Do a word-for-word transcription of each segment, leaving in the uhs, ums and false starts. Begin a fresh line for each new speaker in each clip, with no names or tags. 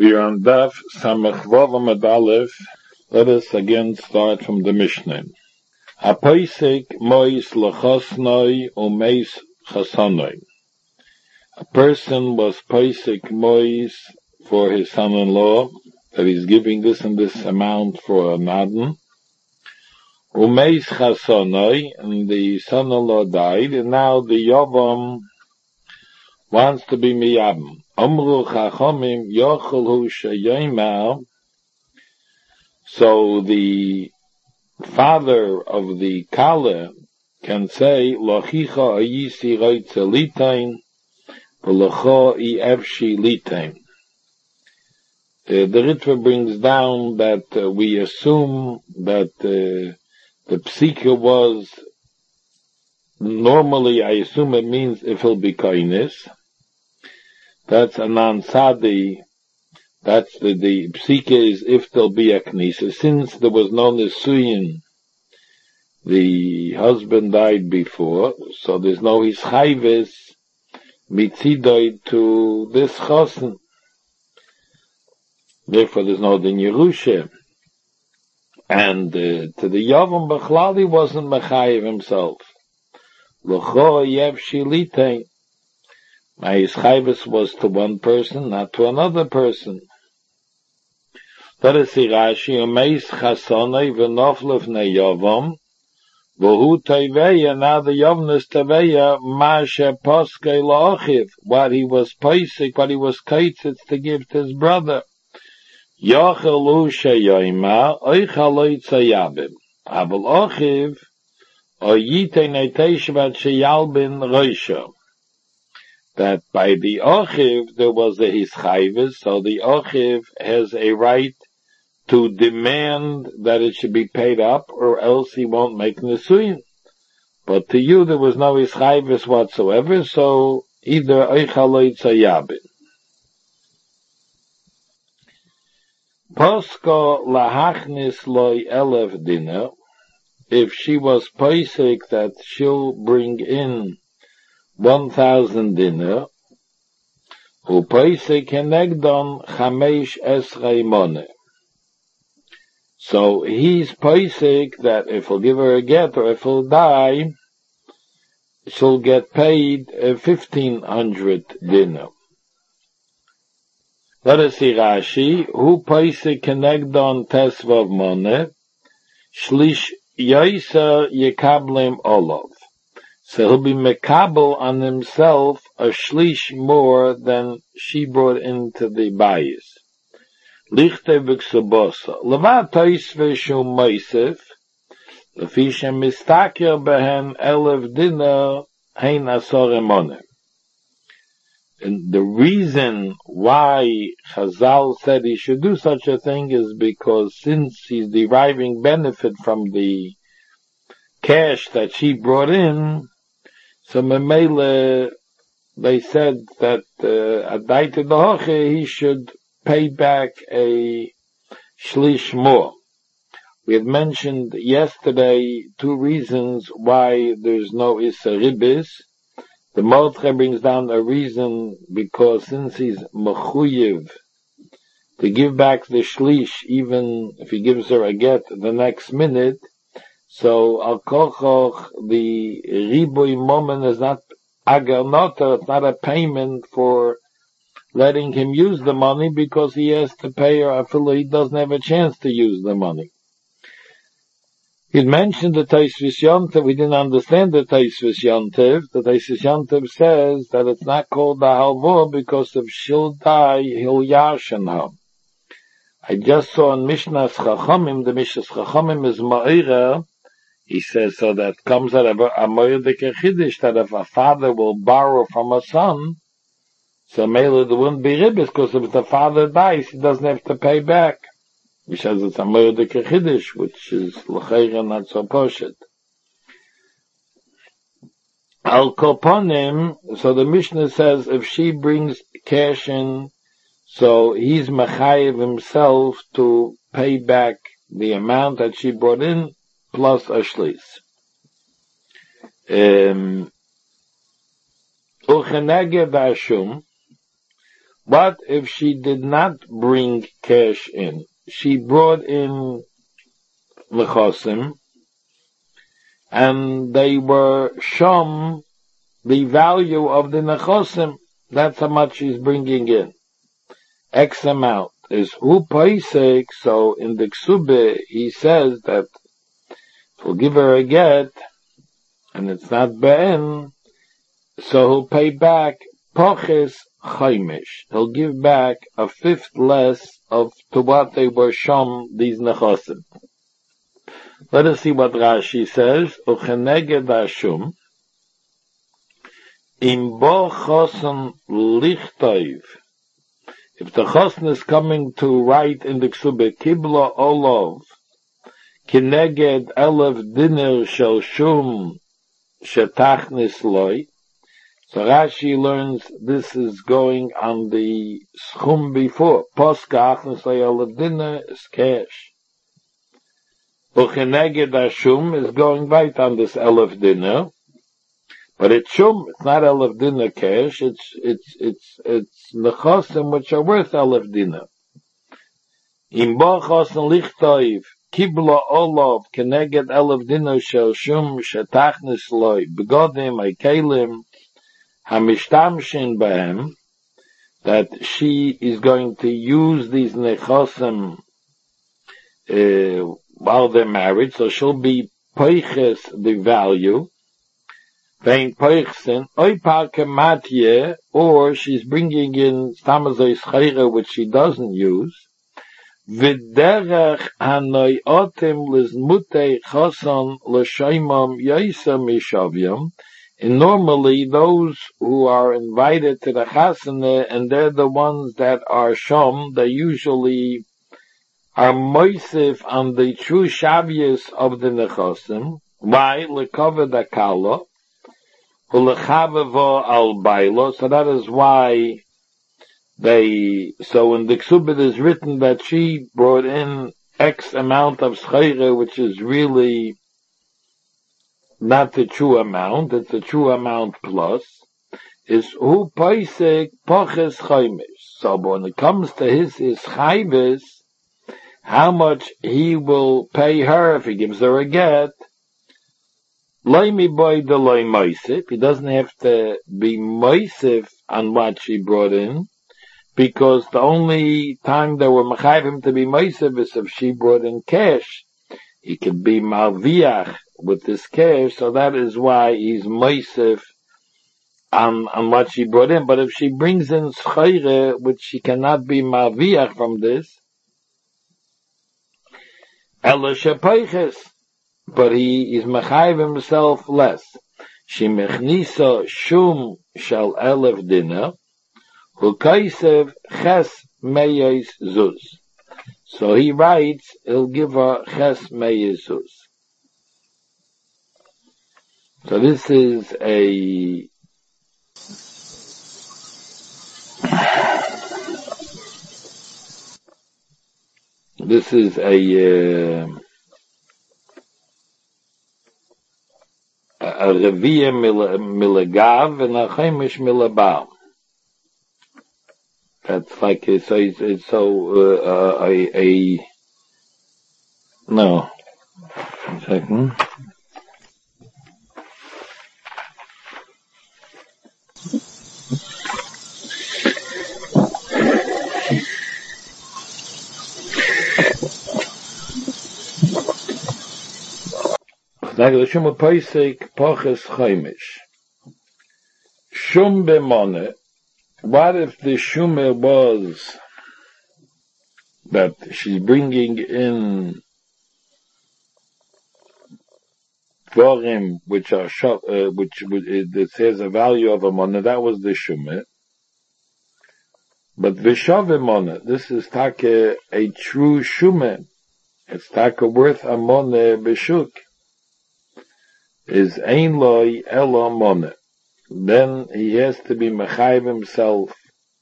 We are on Daf Samech Vav Amud Aleph. Let us again start from the Mishnah. A Poisek Mois Lechosnoi Umeis Chasonoi. A person was Poisek Mois for his son-in-law, that he's giving this and this amount for a Naden. Umeis Chasonoi, and the son-in-law died, and now the Yovam wants to be Miyabim. Amru Chachomim Yochel Sheyomar. So the father of the Kale can say, Lochicha Ayisi Reitze Litain, V'Locho Efshi Litain. The Ritva brings down that uh, we assume that uh, the psika was, normally I assume it means if he'll be kindness. That's a non-sadi. That's the, the psika is if there'll be a knisa. Since there was no nisuyin, the husband died before, so there's no hischayves mitzidoi to this chosen. Therefore there's no din Yerusha. And uh, to the Yavam Bechlal he wasn't mechayev himself. L'cho yev shilitein. My Yischayvus was to one person, not to another person. Let us see Rashi, Umeis Chasonai v'noflev ne Yovam, v'hu teveya, now the Yovam is teveya, ma she poskei la'ochiv, what he was paisik, what he was kaitzitz to give to his brother. Yochelu sheyoima, oichaloi tzayabim, aval ochiv, o yitei neiteshvat sheyalbin roisho. That by the Ochiv there was a hischayves, so the Ochiv has a right to demand that it should be paid up, or else he won't make Nisuyin. But to you there was no hischayves whatsoever, so either Eichaloi Tzayabin. Posko lahachnis loy elef dinner, if she was poisek that she'll bring in one thousand dinner, who poisek kenegdon chamesh esrei moneh. So he's poisek that if he'll give her a get or if he'll die, she'll get paid uh, fifteen hundred dinner. Let us see Rashi, who poisek kenegdon tesvav moneh, shlish yoisa yekablem olov. So he'll be mekabel on himself a shlish more than she brought into the bayis. Lichte v'ksubosa. Levat toisve shum moisef, lefishem mistaker behen elef dinner hein asor emoneh. And the reason why Chazal said he should do such a thing is because since he's deriving benefit from the cash that she brought in, so Memele, they said that uh, Adaita Dahoche, he should pay back a shlish more. We had mentioned yesterday two reasons why there's no Issa Ribis. The Mordechai brings down a reason because since he's mechuyev to give back the shlish, even if he gives her a get the next minute, so al kochoch, the riboy moment is not agarnota, it's not a payment for letting him use the money because he has to pay her after he doesn't have a chance to use the money. He mentioned the Taisvis Yontev, we didn't understand the Taisvis Yontev. The Taisvis Yontev says that it's not called the halvor because if she'll die, he'll yashen her. I just saw in Mishnas Chachamim, the Mishnas Chachamim is Ma'ira. He says, so that comes out of a Moedike Chiddush, that if a father will borrow from a son, so maybe there wouldn't be ribbis, because if the father dies, he doesn't have to pay back. He says it's a Moedike Chiddush, which is l'chayra not so poshet. Al Koponim, so the Mishnah says, if she brings cash in, so he's mechayev himself to pay back the amount that she brought in, plus a shlis. Um, Uchenege v'ashum, What if she did not bring cash in? She brought in nechosim, and they were shom the value of the nechosim. That's how much she's bringing in. X amount is hu paisek. So in the ksube, he says that he'll give her a get, and it's not be'en, so he'll pay back poches chaimish. He'll give back a fifth less of to what they were shom, these nechosim. Let us see what Rashi says. Ucheneged hashum, im bo chosen lichtayv. If the chosen is coming to write in the ksube, kibla olov, kineged elef diner shel shum shetachnis loy. So Rashi learns this is going on the schum before. Poska achnis loy elef diner is cash. Ucheneged hashum is going right on this elef diner. But it's shum, it's not elef diner cash, it's, it's, it's, it's nechosim which are worth elef diner. Im bo chosen lichtoiv, kibla olov, keneged elef diner shel shum, shetachnis loy, begodim, akelim, hamishtamshin behem, that she is going to use these nechosim, uh, while they're married, so she'll be poiches the value, vein poichsen, oipake matye, or she's bringing in stamazoi schayre which she doesn't use, v'derech hanoyotim lizmutei choson l'shaimam yaisa mishavyam, and normally those who are invited to the chasana, and they're the ones that are shom, they usually are moisif on the true shavius of the nechosim. Why? L'cover the kala, u'lechavavo al bailo. So that is why they, so in the ksubit is written that she brought in X amount of schayre, which is really not the true amount, it's the true amount plus, is hu paisek poches chaimish. So when it comes to his, his chayvis, how much he will pay her if he gives her a get, loimi boy de loy moisif, he doesn't have to be moisif on what she brought in, because the only time they were mechayiv him to be moisif is if she brought in cash. He could be malviach with this cash, so that is why he's moisif on, on what she brought in. But if she brings in schayre, which she cannot be malviach from this, ela shepeiches, but he is mechayiv himself less. She mechnisa shum shal elef dinner, hu kaisev ches meyes zuz. So he writes, he'll give her ches meyes zuz. So this is a this is a uh, a revia milagav and a chaimish milabal. That's like a, so it's, it's so uh, uh, a a no. One second. Shum paisek poches chaimish. Shum b'mone. What if the shumer was that she's bringing in dvorim which are uh, which it says a value of a money? That was the shumer. But v'shaveh money, this is take a, a true shumer. It's take a worth a money b'shuk. Is ein loy elo money. Then he has to be mechayiv himself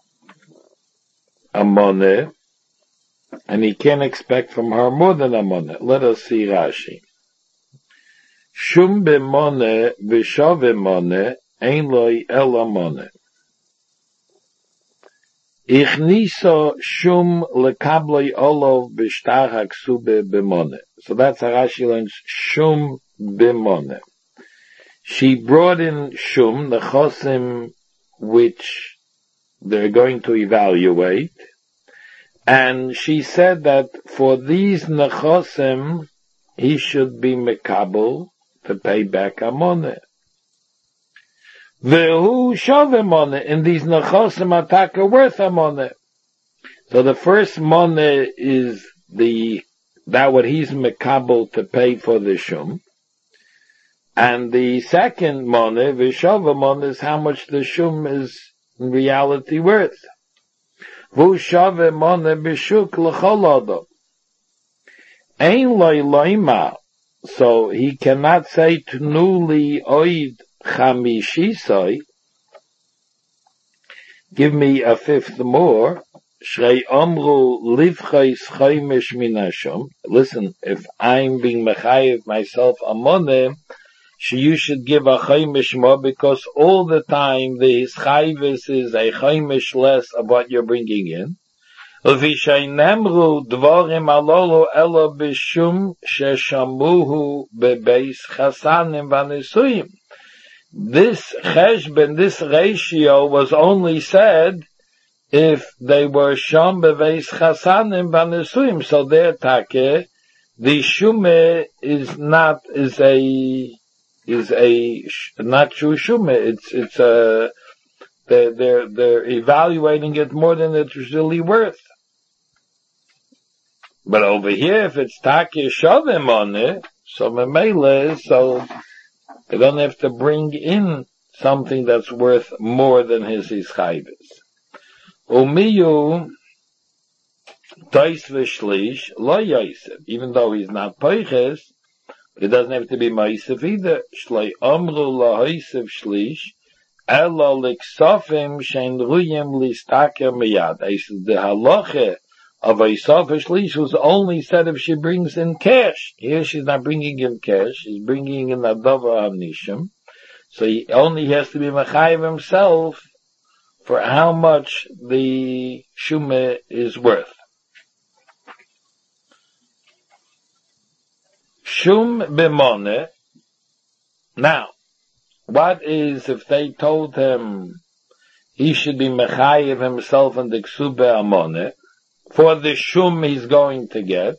a money, and he can't expect from her more than a money. Let us see Rashi. Shum b'moneh v'shaveh moneh ein loy ela moneh. Ichniso shum lekabloi olov b'shtar haksube b'mone. So that's how Rashi learns shum b'mone. She brought in shum, the chosim which they're going to evaluate, and she said that for these nechosim, he should be mekabel to pay back amone. Vehu shove money, in these nechosim ataka worth amone. So the first money is the, that what he's mekabel to pay for the shum. And the second money, v'shove money, is how much the shum is in reality worth. Vu shove money b'shuk l'chol adam. Ein loy loima. So he cannot say tnuli oid chamishisoi, give me a fifth more. Shrei omru livchais chaimish minashum. Listen, if I'm being mechayev myself a money, you should give a chaimish more, because all the time the chayvis is a chaimish less of what you're bringing in. V'sheinemru dvorim alolu elo b'shum sheshamuhu bebeis chasanim v'nisuyim. This cheshbon, this ratio was only said if they were sham bebeis chasanim v'nisuyim. So their take, the shume is not, is a, is a, not true shume. It's, it's a, they're, they're, they're evaluating it more than it's really worth. But over here, if it's Taki Shavim on it, so Memele, so they don't have to bring in something that's worth more than his Ischayvis. Umiyu Tois V'Shlish Lo Yosef, even though he's not Peiches, it doesn't have to be Ma'isef either. Shloi Omru Lo Yosef Shlish Elo Liksofim Shein Ruyim Listaker Miyad. I said, the halacha of a Sofa Shlish was only said if she brings in cash. Here she's not bringing in cash, she's bringing in Adava Amnishim. So he only has to be Mechayiv himself for how much the Shumeh is worth. Shum B'mone. Now, what is if they told him he should be Mechayiv himself in the Ksube Amone for the shum he's going to get,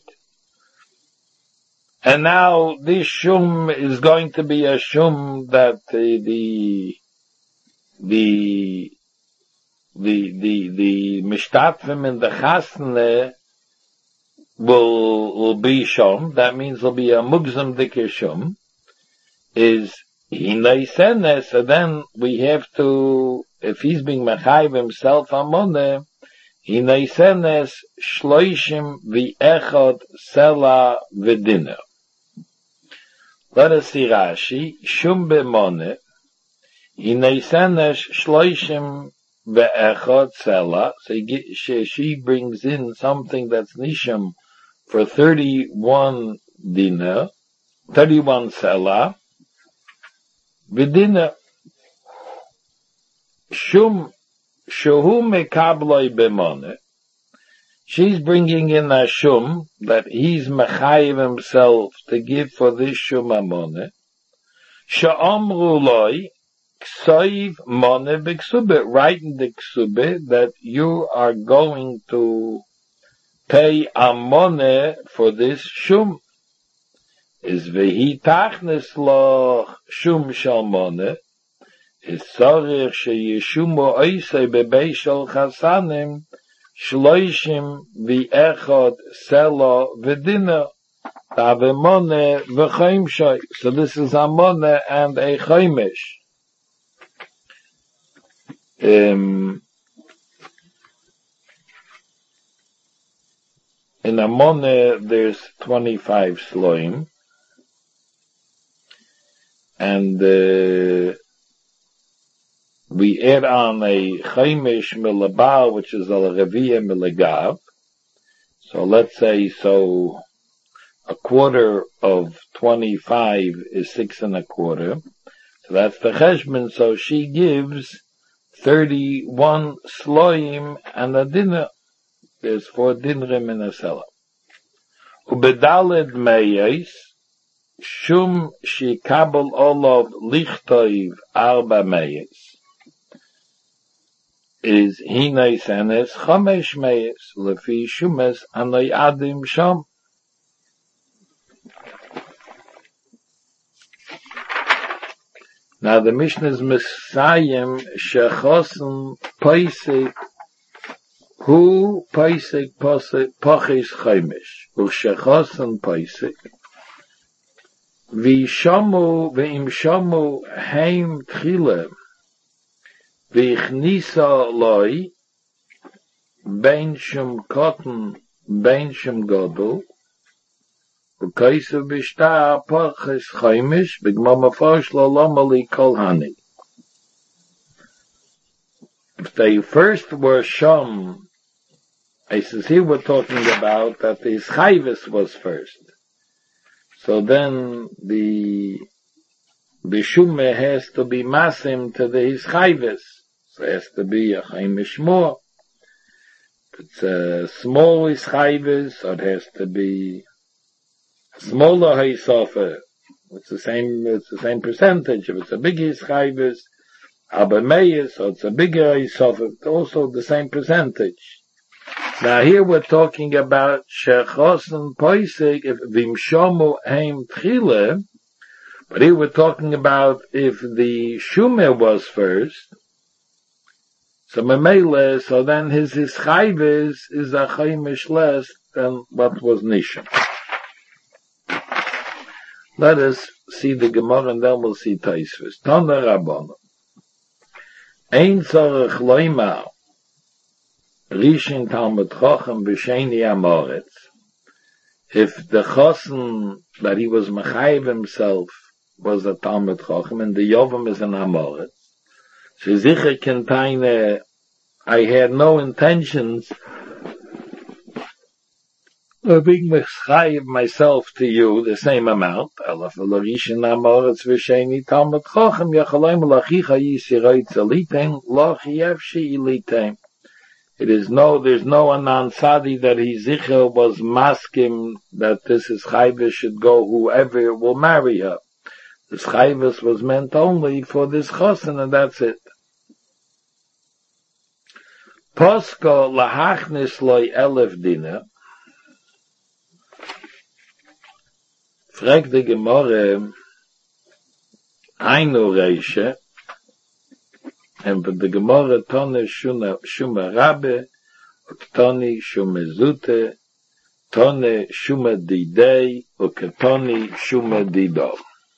and now this shum is going to be a shum that uh, the the the the the mishtatvim in the chasne will will be shum. That means it'll be a mugzam dike shum. Is hinay senes, so then we have to, if he's being mechayiv himself amone, Hinei senes shloishim v'echad sela v'diner. Let us see Rashi. Shum b'mone. Hinei senes shloishim v'echad sela. So she, she brings in something that's nisham for thirty-one dinar, thirty-one sela v'diner. Shum Shehu mekabloi b'mone. She's bringing in a shum that he's mechayiv himself to give for this shum amone. She'omru loi ksoiv mone b'ksube. Write in the ksube that you are going to pay amone for this shum. Is vehi tachnes loch shum shalmone. Is sorich sheyeshumo oisei bebei shel chasanim shloishim v'echad selo v'dina ta'avemone v'chaimshay. So this is amone and a chaimish. Um, in amone there's twenty-five sloim, and uh, we add on a chaimish milabal, which is a reviyah milagav. So let's say, so a quarter of twenty-five is six and a quarter. So that's the cheshbon. So she gives thirty-one sloim and a dinner. There's four dinrim in a cellar. Ubedaled meyes, shum shikabel olov lichtoiv arba meyes. Is hinei senes chomesh meyes, lefi shumes anoi adim shom. Now the Mishnah is Messiah shechosen poisek hu poisek pochis chomesh uch shechosen poisek vi shomu ve'im shomu heim tchile v'ichnisa loi bein shum kotten bein shum godel v'kaisu b'shtar pochis chomesh b'gmar mafosh lo lomali kol hani. If they first were shom, I says here we're talking about that the Chayvis was first. So then the the Shume has to be masim to the Chayvis. So it has to be a Chaimish more. If it's a small Chayvis, so it has to be a smaller Haysofer. It's the same, it's the same percentage. If it's a big Chayvis, aber Meyes, so it's a bigger Haysofer, also the same percentage. Now here we're talking about shechosen poisek if vimshomu heim tchile, but here we're talking about if the shumer was first. So memele, so then his his chayves is a chaimish less than what was nisham. Let us see the Gemara and then we'll see Taisvis. Tana Rabbana. Ein tzorech loimar. Rishin Talmud Chochem B'Sheni Amoretz. If the Chosen that he was Mechayiv himself was a Talmud Chochem and the Yovam is an Amoretz, so sicher container, I had no intentions of being Mechayiv myself to you the same amount. Elaf Rishin Amoretz B'Sheni Talmud Chochem Yachaloim Lachicha Yisiroi Tzalitem Loch Yevshi Ilitem. It is no, there's no anan sadi that he zicher was maskim that this is chayvus should go whoever will marry her. This chayvus was meant only for this chosen and that's it. Posko lahachnis loy elef dina. Frag de Gemorre Einu Reishe. And for the Gemara, Tone Shuma Rabbe, Tone Shuma Zute, Tone Shuma Didei, Uketone Shuma Dido.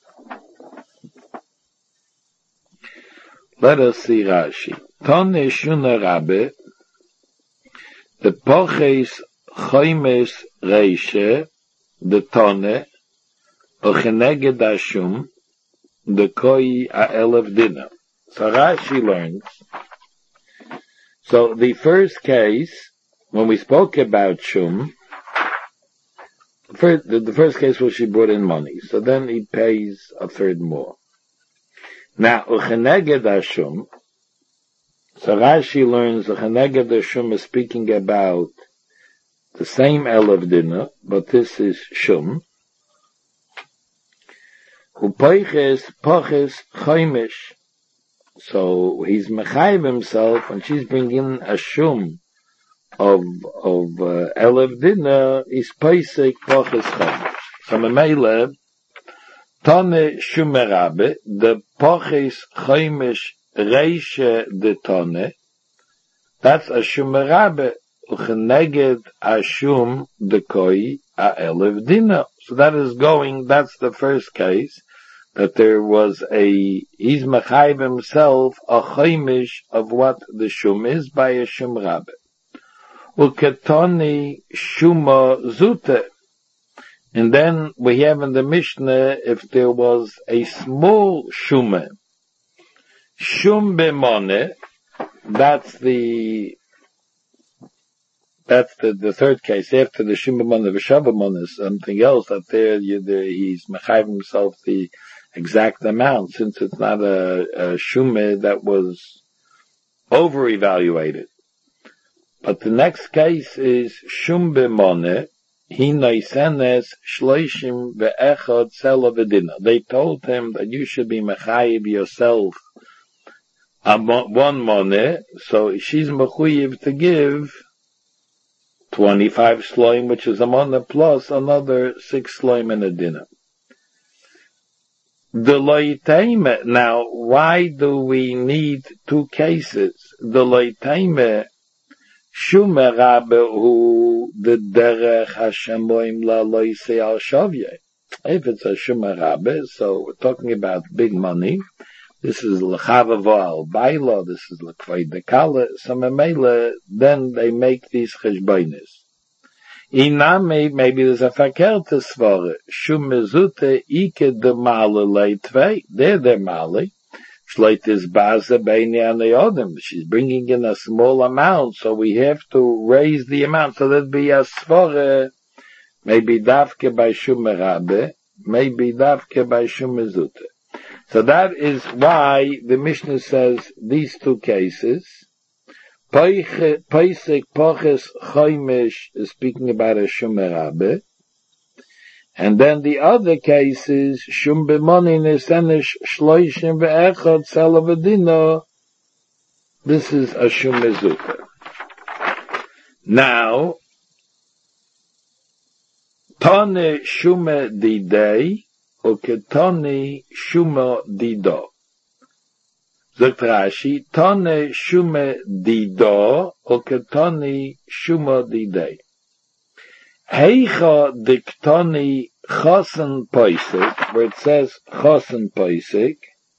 Let us see Rashi. Tone Shuna Rabbe, the Poches Choimes Reishe, the Tone, Ocheneged Ashum, the Koi Aelef Dinner. So Rashi learns, so the first case, when we spoke about Shum, first, the, the first case was she brought in money, so then he pays a third more. Now, Ucheneged Ashum, so Rashi learns Ucheneged Ashum is speaking about the same Elef Dinner, but this is Shum. Upoiches Poches Choimish. So he's mechayiv himself, and she's bringing a shum of of uh, elef dinner is paisek poches chomesh. So memele tone shumerabe the poches chomesh reishe de tone. That's a shumerabe ucheneged a shum de koi a elef dinner. So that is going. That's the first case. That there was a, he's mechayiv himself, a chaimish of what the shum is by a shum rabbe. Uketoni shuma zute. And then we have in the Mishnah, if there was a small shume, shum b'mone, that's the, that's the, the third case. After the shum b'mone, v'shavamone is something else, that there, you, there he's mechayiv himself the exact amount, since it's not a, a shume that was over-evaluated. But the next case is Shum B'moneh, Hinei Senes Shloishim Ve'echad Sela V'dina. They told him that you should be mechayiv yourself a mo- one moneh, so she's mechayiv to give twenty-five sloim, which is a moneh plus another six sloim in a dinner. The loitaime, now why do we need two cases? The loitaime Shumer Rabbe who the derech hashemoim la loisei al shavye. If it's a Shumer Rabbe, so we're talking about big money. This is l'chavavo al baila. This is l'kvay dekala. So memele, then they make these cheshbonis. Iname, maybe there's a fakerte svare. Shumer zute ike de male leitvei. They're their male. Shleitis baza beini anayodim. She's bringing in a small amount, so we have to raise the amount. So that'd be a svare, maybe davke by Shumer Rabbe, maybe davke by Shumer Zute. So that is why the Mishnah says these two cases. Paisek Poches Choimish is speaking about a Shumer Rabbe. And then the other case is Shum B'moneh Nesenish Shloishim Ve'echad Sela V'dina. This is a Shumer Zute. Now, Tane Shumer Didei Uketani Shumer Dido. Zegt Rashi, Tane Shumer Dido Uketani Shumer Didei. Heicha diktoni chosen poisik, where it says chosen poisik,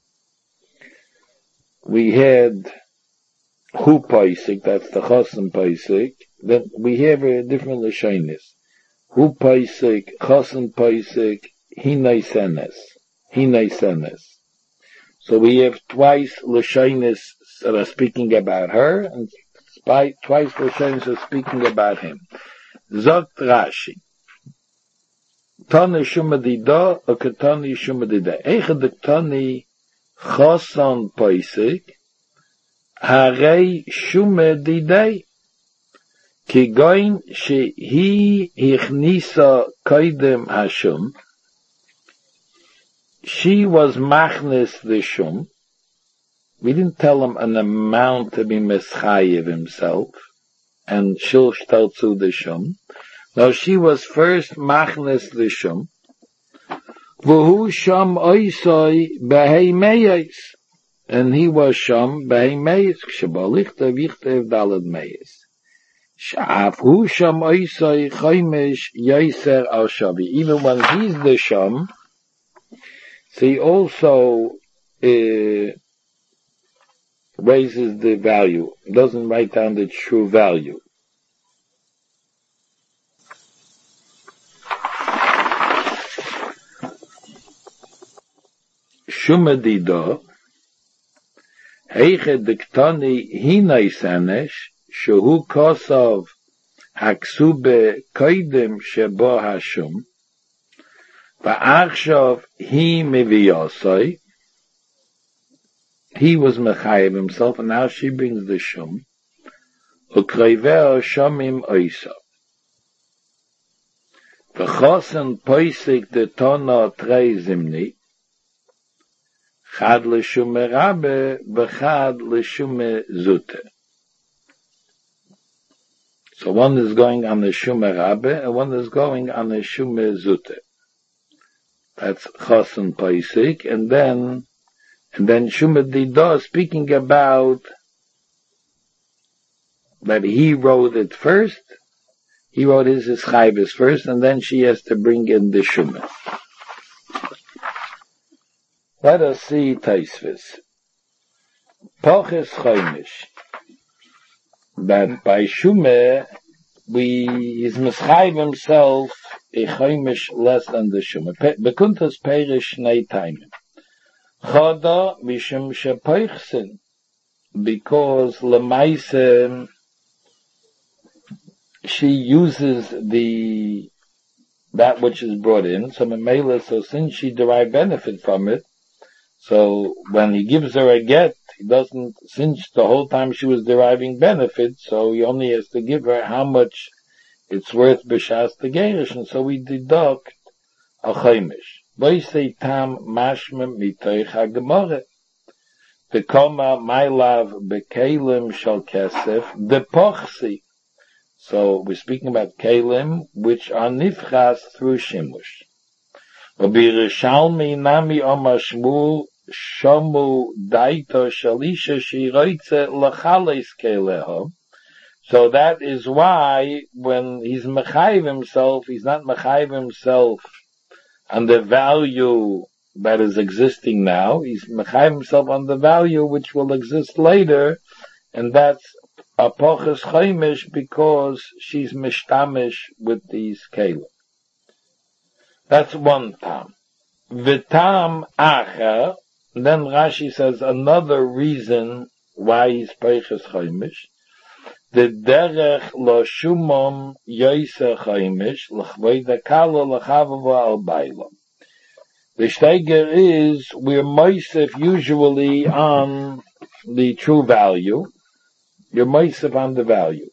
we had hu poisik, that's the chosen poisik, then we have a different lashonis. Hu poisik, chosen poisik, hinei senes, hinei senes. So we have twice lashonis that are speaking about her, and twice lashonis are speaking about him. Zogt Rashi. Tani Shumer Dido, or Ketani Shumer Didei. Eicha de Tani Choson Poisik, Harei Shumer Didei. Ki goin shehi hichnisa koidem hashum. She was machnes the shum. We didn't tell him an amount to be meschayev himself. And shil shtaltzu the shum. Now she was first machnes the shum. V'hu sham oisoi behei meyes. And he was sham behei meyes. Kshabalichte vichtev dalad meyes. Sha'af hu sham oisoi choimish yoiser al shavi. Even when he's the sham, he also uh, raises the value, doesn't write down the true value. Shumer Dido, heiche diktoni hinei senesh, shehu kosov haksube koidem shebo hashum, va'achshav hi meviyosoi. He was mechayev himself, and now she brings the shum. Ukreiveo shomim oisa. V'chosen poisik de tono trei zimni. Chad l'shume rabbe, v'chad l'shume zute. So one is going on the shume rabbe, and one is going on the shume zute. That's chosen poisik, and then And then Shumer Dido speaking about that he wrote it first. He wrote his Chayvis first, and then she has to bring in the Shumer. Let us see Taisvis. Poches Choimish. That by Shumer, we, his Meschayv himself, a Choimish less than the Shumer. Bekuntas Perish Nei Taimim. Choda mishum shepoichsin, because lemaise she uses the that which is brought in. So memela, so since she derived benefit from it, So when he gives her a get, he doesn't, since the whole time she was deriving benefit, so he only has to give her how much it's worth b'shas the gerish, and so we deduct a chaimish. Boisei tam mashma mitoich ha-gemoreh. The koma mailav bekelim shal kesef depochsi. So we're speaking about kelim which are nifchas through shimush. Obirushalmi nami omar shmul shomu daito shalisha shiroitze lachales keleho. So that is why when he's mechayiv himself, he's not mechayiv himself on the value that is existing now. He's mechayiv himself on the value which will exist later, and that's a poches chaimish because she's mishtamish with these kelim. That's one tam. V'tam acher, then Rashi says another reason why he's poches chaimish. The derech lo shumom yoyse chaimish l'chvei dekalo l'chavava al bailam. The steiger is we're moisef usually on the true value. You're moisef on the value.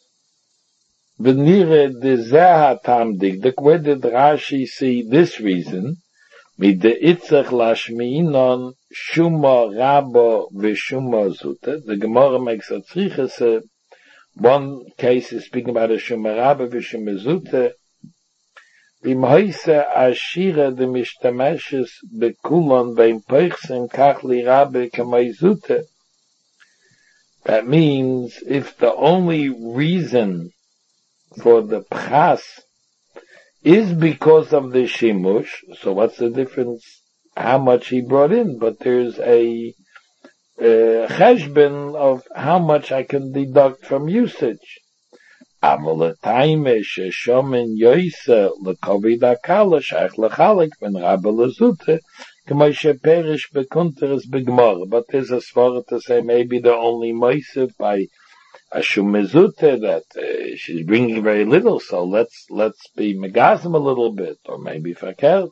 V'nire de zeha tam digdek. Where did Rashi see this reason? Mit de itzach lashmiinon shuma rabo v'shuma zute. The Gemara makes a tzrichese. One case is speaking about a shuma rabo v'shuma zute. V'imhoise ashira de mishtameshes bekulon v'im peichsim kach li rabbe kamei zute. That means if the only reason for the pchas is because of the shimush, so what's the difference how much he brought in? But there's a uh, cheshbon of how much I can deduct from usage. Aval l'taime sheshomen yoyse l'kovid akala shach l'chalik ben rabbe l'zute k'may sheperish bekunteres begmor. But there's a svara to say maybe the only moisef by Ashum mezute that uh, she's bringing very little, so let's let's be megazim a little bit, or maybe fakert.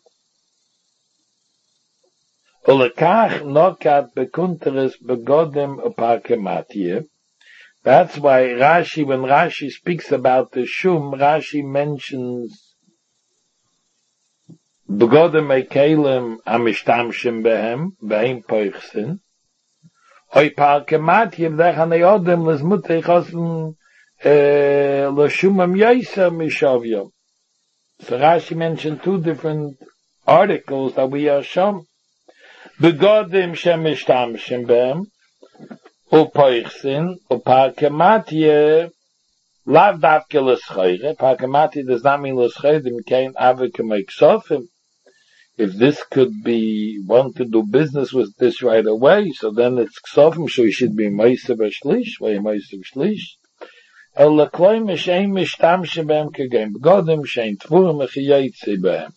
Olekach nokat bekunteres begodem uparkematie. That's why Rashi, when Rashi speaks about the shum, Rashi mentions begodem ekelim amishtamshim behem behem poichsin. Oy parkematiev dechan eodem lezmutei chosen l'shumam yoysa mishavyom. So Rashi mentioned two different articles that we are shown. Begodim shemishtamshim behem upoichsin uparkematiev lav davke l'schayre. Parkematie does not mean l'schayre. Dem kein avik sofim. If this could be, one could do business with this right away, so then it's ksofim, so he should be meiser b'shlish, why meiser b'shlish? El lekloim m'shein mishtam shebem kegem, b'godim shein tvurim echiyaytzi behem.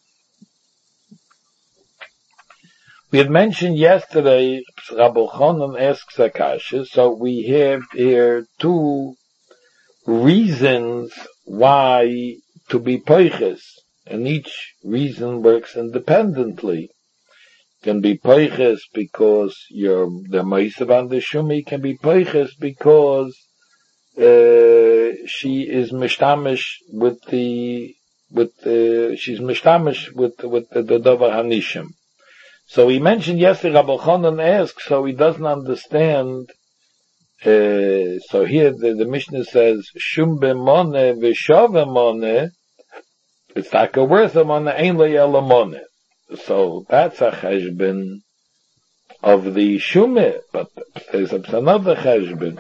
We had mentioned yesterday, Rabbi Chonon asks Akasha, so we have here two reasons why to be poiches. And each reason works independently. Can be poiches because you're the meisav on the shumi, can be poiches because uh, she is mishtamish with the with the she's mishtamish with with the, the davar hanishim. So he mentioned yesterday, Rabbi Chonon asks, so he doesn't understand. Uh, so here the, the Mishnah says shum b'moneh v'shava moneh. It's like a worth of on the ein le'elamone. So that's a cheshbon of the shumeh, but there's another cheshbon.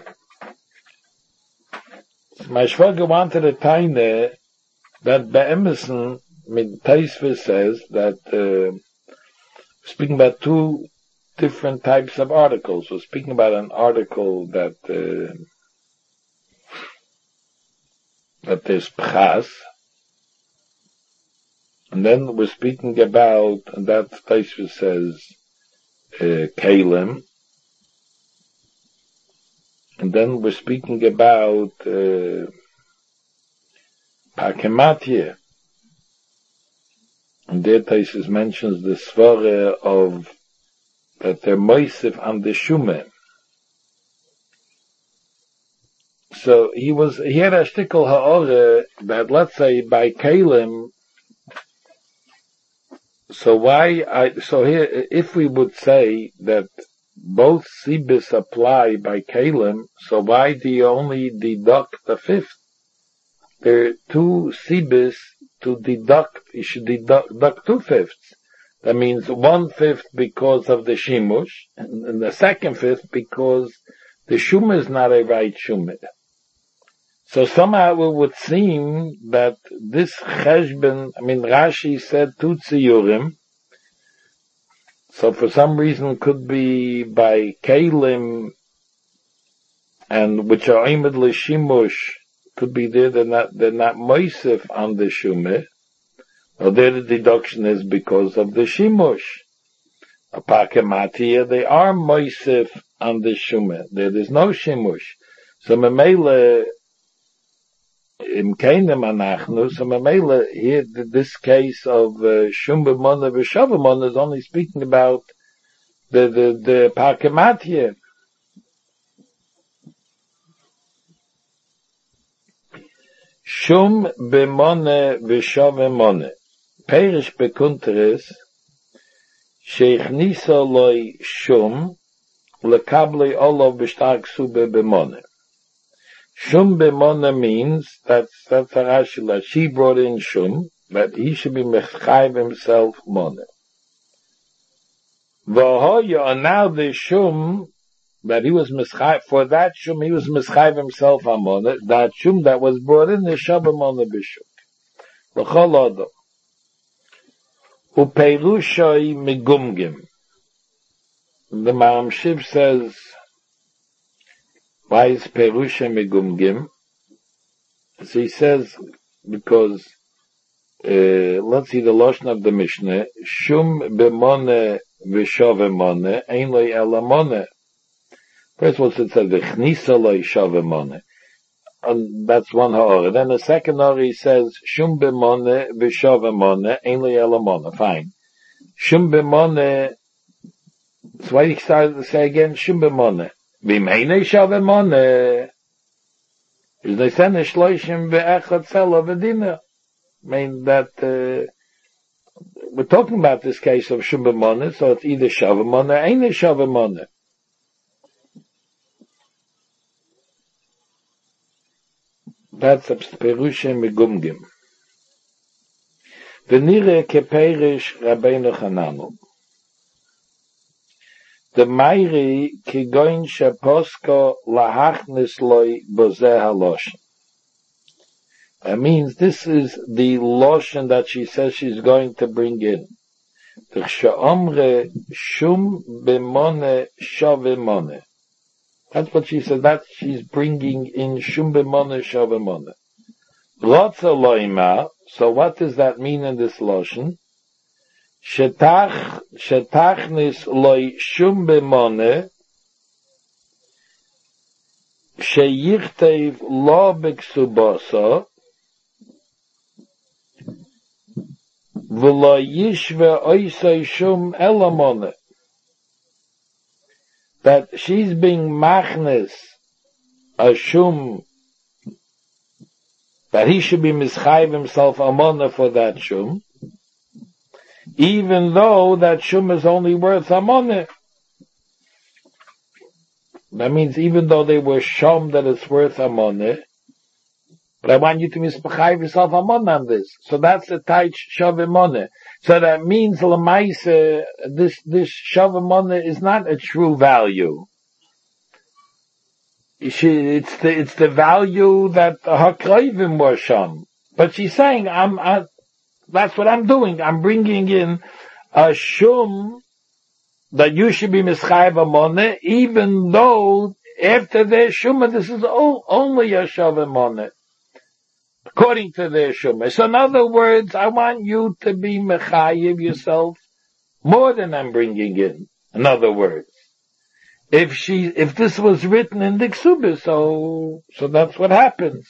My shvager wanted a taine that be'emerson, Taisva says that, uh, speaking about two different types of articles. We're speaking about an article that, uh, that there's pchas, and then we're speaking about, and that Taisva says, uh, kalim. And then we're speaking about, uh, parkematye. And there Taisva mentions the svara of that they're moisif on the shumeh. So he was, he had a shtickle ha'ore that, let's say, by Kalim, so why, I, so here, if we would say that both sibis apply by Kalim, so why do you only deduct the fifth? There are two sibis to deduct, you should deduct, deduct two fifths. That means one fifth because of the shimush, and, and the second fifth because the shumah is not a right shumah. So somehow it would seem that this cheshbon, I mean Rashi said two tziyurim, so for some reason it could be by Kalim, and which are Imad L'Shimush, could be there, they're not, they're not moisif on the shumeh, or there the deduction is because of the shimush. A pakematia, they are moisif on the shumeh, there is no shimush. So memele, im keinem anachnu, so memele, here, this case of uh, shum b'mona v'shavamona is only speaking about the, the, the pakematia. Shum b'mona v'shavamona. Perish bekunteres, sheichnisa loy shum, lekable olav b'shtak sube b'mona. Shum b'mona means, that's, that's a Rashi, that she brought in shum, that he should be mechayv himself mona. V'hoya, and now the shum, that he was mechayv, for that shum, he was mechayv himself amona, that shum that was brought in, the shabamona b'shuk. L'chol adam. Uperushai megumgim. The Maram Shiv says, why is Perusha megumgim? So he says, because, uh, let's see the Lashon of the Mishnah, Shum b'mone v'shavemone, ein loy elamone. First what it says, v'chnisa loy shavemone. And that's one ha'or. Then the second ha'or he says, Shum b'mone v'shavemone, ein loy elamone. Fine. Shum b'mone, so why he started to say again, Shum b'mone. V'meine shavemone. Is they send a shloishim ve'echad tzela v'dina. I mean that, uh, we're talking about this case of Shum b'mone, so it's either shavemone or ain't shavemone. That's a perusha megumgim. V'nire keperish Rabbeinu Chananel. The Meiri kigoin sheposko lahachnis loy bozeh haloshen. That means this is the lotion that she says she's going to bring in. T'chsha'omre shum b'mone shavemone. That's what she said, that she's bringing in shum b'mone shavemone. Rotza loima, so what does that mean in this lotion? Shetach, shetachnis loy shum b'mone, sheyichteiv lo b'ksuboso, v'lo yishve oisei shum elamone. That she's being machnes, a shum, that he should be mischayv himself amona for that shum, even though that shum is only worth amona. That means even though they were shum that it's worth amona, but I want you to mischayv yourself amona on this. So that's the taich shavimona. So that means lemaisa, this this shavimona is not a true value. She, it's the it's the value that her krayvim were shum. But she's saying, I'm, I, that's what I'm doing. I'm bringing in a shum that you should be mischayv amona, even though after their shuma this is all, only a shavimona. According to their shumah. So in other words, I want you to be mechayiv yourself more than I'm bringing in. In other words, if she, if this was written in the Ksubah, so, so that's what happens.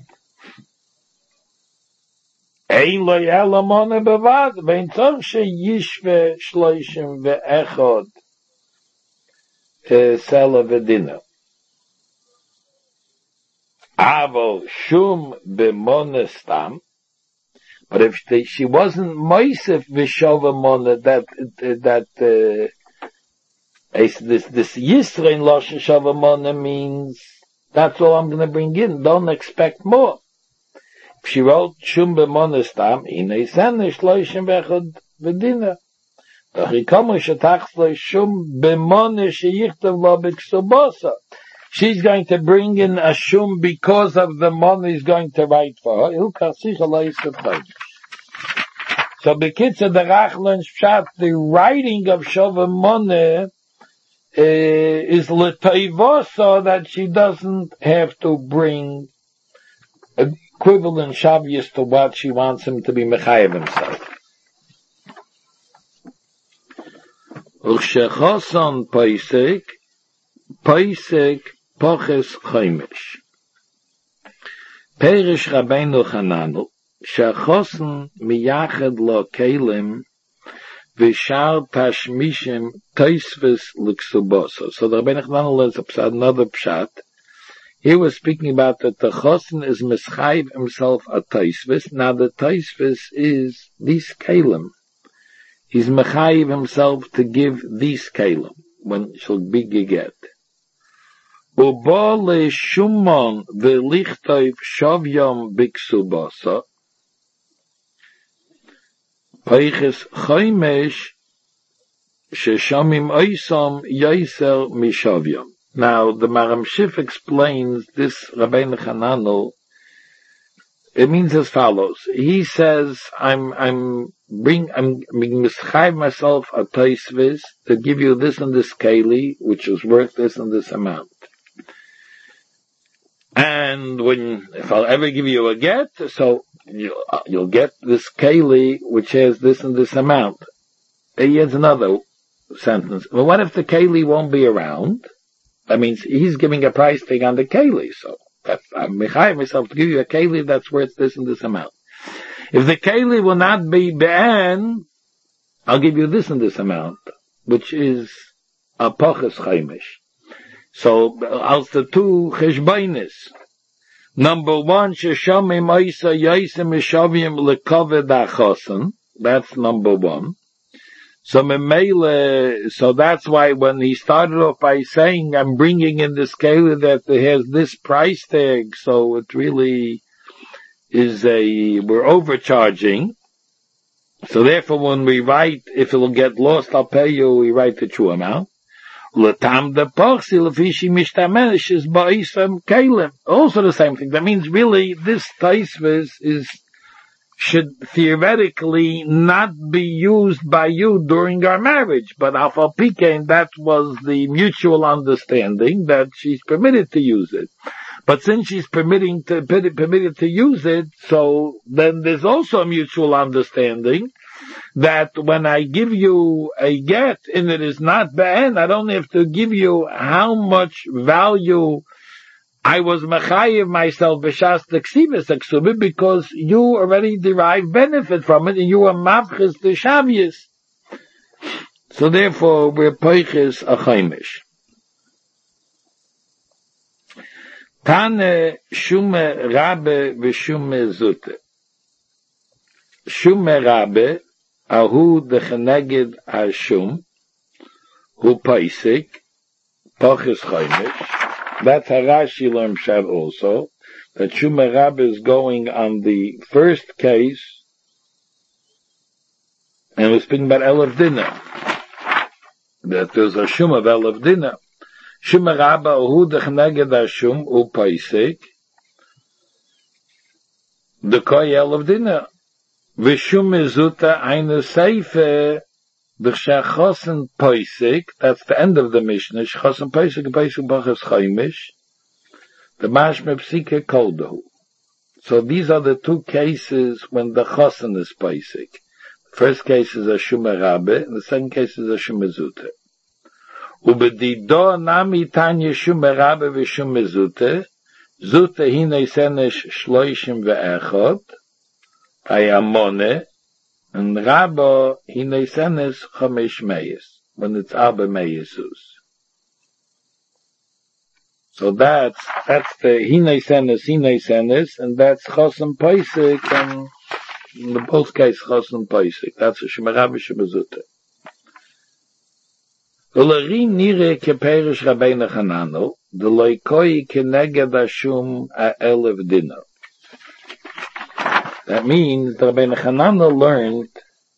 Ein lo yalamone bevad, vein tov she yishve shloishim ve'echod sela v'dina. Aval shum b'monestam. But if they, she wasn't moisef v'shova mona, that, that, uh, this, this Yisrael Lashon shova mona means, that's all I'm going to bring in, don't expect more. If she wrote shum b'monestam, inay sene shloishim v'echad v'dina. Doch ikomu shetachslo shum b'mona sheyichtav lo b'ksubosa. She's going to bring in a shum because of the money he's going to write for her. So bekitzer the Rachlan Pshat, the writing of Shova Moneh uh, is l'toivo, so that she doesn't have to bring equivalent shavius to what she wants him to be mechayev himself. U'shechoson poisek, poisek Poches Chaimish. Perish Rabbeinu Chananu, Shechosen miyached lo kelim, v'shar tashmishim toisves l'ksuboso. So the Rabbeinu Chananu is another pshat. He was speaking about that the Chosen is mischayiv himself a toisves. Now the toisves is these kelim. He's mechayiv himself to give these kelim when she'll be geget. Ubole shumon v'lichtov shavyom b'ksubosa. Peiches chaimesh sheshamim oisam yaiser mishavyom. Now the Maram Shif explains this Rabbeinu Chananu. It means as follows. He says, I'm, I'm bring, I'm mischayiv myself a toisvis to give you this and this keli, which is worth this and this amount. And when, if I'll ever give you a get, so you'll, you'll get this keli, which has this and this amount. Here's another sentence. Well, what if the keli won't be around? That means he's giving a price tag on the keli, so that's, I'm mechayiv myself to give you a keli that's worth this and this amount. If the keli will not be be'an, I'll give you this and this amount, which is a poches chaimish. So, als the two cheshbainis. Number one, sheshamim oisa yaisim mishavim lekoved achosen. That's number one. So, memele, so that's why when he started off by saying, I'm bringing in this keli that has this price tag, so it really is a, we're overcharging. So therefore when we write, if it'll get lost, I'll pay you, we write the true amount. L'tam de pochsi lefishi mishtamesh is ba'isam kelim. Also the same thing. That means really this taisvis is, should theoretically not be used by you during our marriage. But alpha pikein, that was the mutual understanding that she's permitted to use it. But since she's permitting to, permitted to use it, so then there's also a mutual understanding that when I give you a get and it is not bad, I don't have to give you how much value I was mechayiv myself b'shas t'ksivis aksubi, because you already derive benefit from it and you are mavchis the shavius. So therefore we're poiches a chaimish. Tane shume rabbe v'shume zute. Shume rabbe Ahu de cheneged hashum, hu paisik, poches chaimish. That's how Rashi learned Pshat also, that Shume Rab is going on the first case, and we're speaking about Elef Dina. That there's a Shum of Elef Dina. Shume Rab ahu de cheneged hashum, hu paisik, de koi Elef Dina. V'shum mezuta eine seife v'shachosen poisik. That's the end of the Mishnah. Shachosen poisik, poisik b'chas chaimish. The mashme psike koldahu. So these are the two cases when the chosen is poisik. The first case is a shume rabbe, and the second case is a shume zute. Ubedido nami tanya shume rabbe v'shume zute. Zute hinei senesh shloishim ve'echot. Ayamone, and Rabba, he nesenes chamesh meyes, when it's Abba meyesus. So that's, that's the Hine Senes, Hine Senes, and that's Chosam Paisik, and in the both cases Chosam Paisik. That's a Shemarabi Shemazute. Ulari Nire Keperish Rabbeinu Hanano, the Loikoi Keneged Ashum a Elev Dinner. That means the Rabbeinu Hanano learned.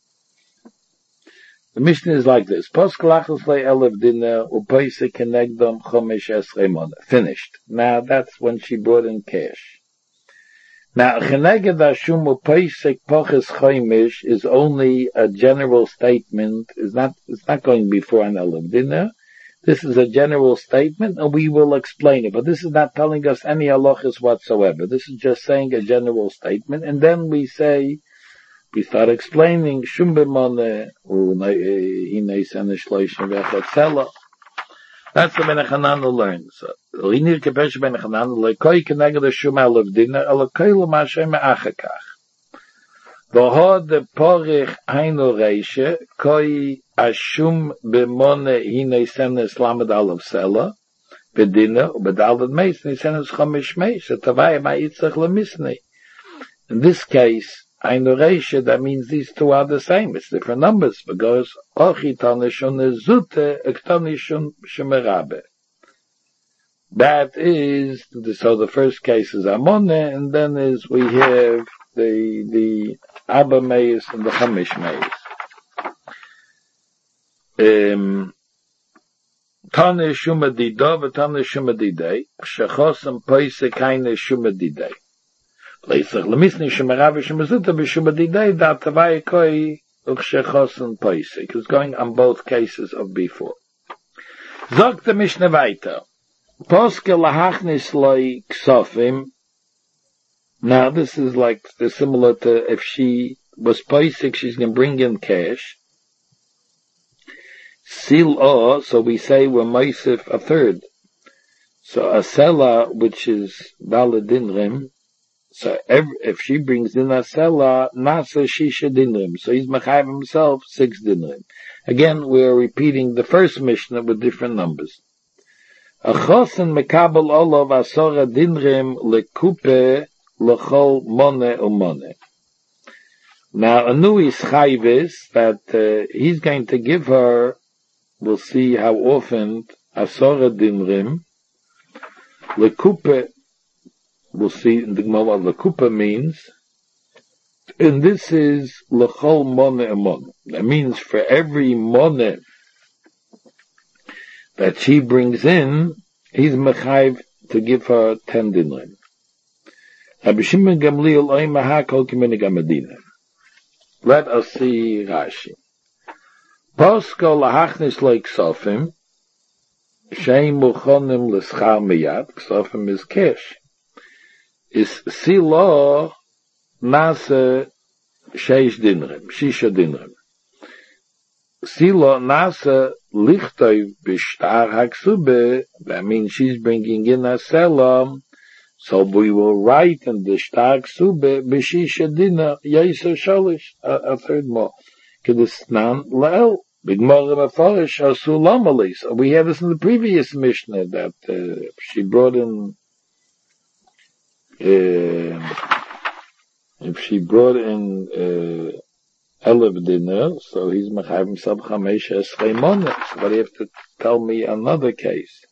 The Mishnah is like this: Poskalachos le Elev Dinner uPaisik Kenegdom Chomesh Esrei Mona. Finished. Now that's when she brought in cash. Now, Cheneged Ashum uPaisik Poches Chomesh is only a general statement. It's not, it's not going before an Elev Dinner. This is a general statement, and we will explain it. But this is not telling us any halachas whatsoever. This is just saying a general statement, and then we say, we start explaining Shum b'moneh Hinei Sene Shloishim v'Echad Sela. That's the Ben Hanano learns. So, Linir Kepesh Ben Hanano lekoi keneged Shum Elev Dinner elekoi l'mashem me'achakach. V'ho de porich hainu reishe koi ashum b'moneh Hinei Sene Slamed Alav Sela b'dinner u'b'dalad meis Hinei Sene Chomish meis etavai ma'itzach lemisnei. In this case, Hainu reishe, that means these two are the same. It's different numbers because ochitane shun zute ektane shun shemerabe. That is, so the first case is Amone, and then is we have the the Abba Meis and the Chamish Meis. Um, Tane Shuma Dido, Tane Shuma Didei, Shechosam Poise Kaine Shuma Didei. Leisach Lemisni Shemarav Shemazutta B'Shuma Didei, that Tavai Koi Uchshechosam Poise. It's going on both cases of before. Zog the Mishnah weiter. Poske lahachnis loy ksofim. Now this is like similar to if she was poisik, she's going to bring in cash. Sil o, so we say we're moisif a third. So a sela, which is baladinrim, so every, if she brings in a sela, nasa shisha dinrim. So he's mechayiv himself six dinrim. Again, we're repeating the first Mishnah with different numbers. A chosen mekabel olav asora dinrim lekupe lechol mone umone. Now, a new is chayvis that uh, he's going to give her, we'll see how often, asora dinrim lekupe, we'll see in the Gemara what lekupe means, and this is lechol mone umone. That means for every mone that she brings in, he's mechayiv to give her ten dinrim. Rabbi Shimon Gamliel oy mahakol k'minig haMedina. Let us see Rashi. Posko lahachnis lo ksofim, sheim muchonim l'schar miyad. Ksofim is cash. Is silo nase sheish dinrim, shisha dinrim. Silo nasa lichtoi b'shtar haksube, that means she's bringing in a selam, so we will write in the shtar haksube b'shisha dina yaiso sholish, a third more. Kedisnan la'el, b'gmor meforish asu lamali. So we have this in the previous Mishnah that uh, she brought in, uh, if she brought in, uh, Elev dinner, so he's mechayiv himself chamesh esrei moneh. So but you have to tell me another case.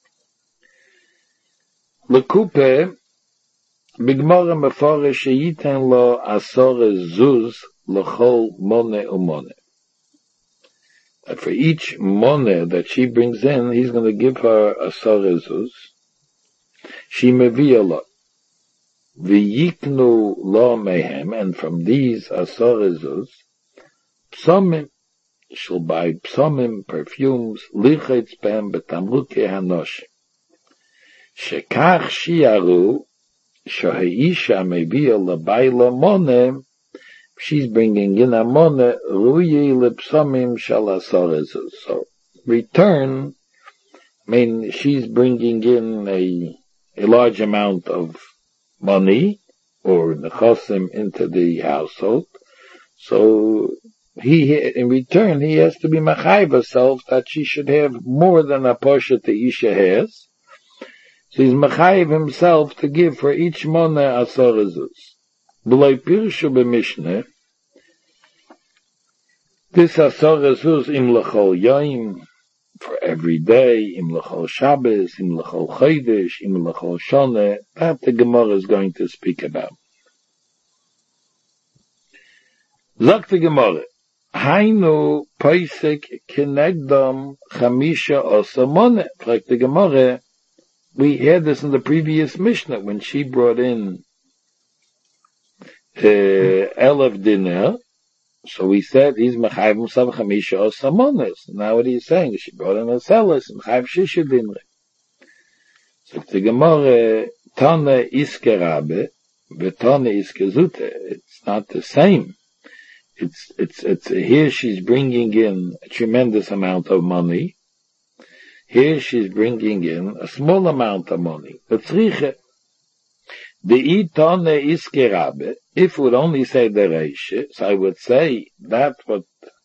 Lekupe b'gmora meforish sheyiten lo asore zuz lechol moneh umoneh. That for each moneh that she brings in, he's going to give her asore zuz. She mevia lo v'yiknu lo mehem, and from these asore zuz, psomim, she'll buy psomim, perfumes, lichetz behem betamruke hanoshim. Shekach shiaru, shoheisha mevia lebayla moneh, she's bringing in a moneh, ruyi lepsomim shal asore zuz. So, return, I mean, she's bringing in a, a large amount of money, or nechosim into the household. So, he, in return, he has to be mechayiv herself that she should have more than a portion the Isha has. So he's mechayev himself to give for each moneh asor zuz. B'loi pirshu b'mishneh, this asor zuz im l'chol yoim, for every day, im l'chol Shabbos, im l'chol chodesh, im l'chol shoneh, that the Gemara is going to speak about. Zok the Gemara, Hainu Paisik Kinegdom Chamisha Osa Moneh. Like the Gemara, we had this in the previous Mishnah when she brought in uh, Elef Diner. So we said he's Mechayiv Himself Chamisha Osa Moneh. Now what he's saying, she brought in a Seles, Mechayiv Shisha Dinre. So the Gemara, Tane Iske Rabbe, Betane Iske Zute. It's not the same. It's, it's, it's, here she's bringing in a tremendous amount of money. Here she's bringing in a small amount of money. The tzriche. The itone iske rabbe, if we would only say the reishe, so I would say that what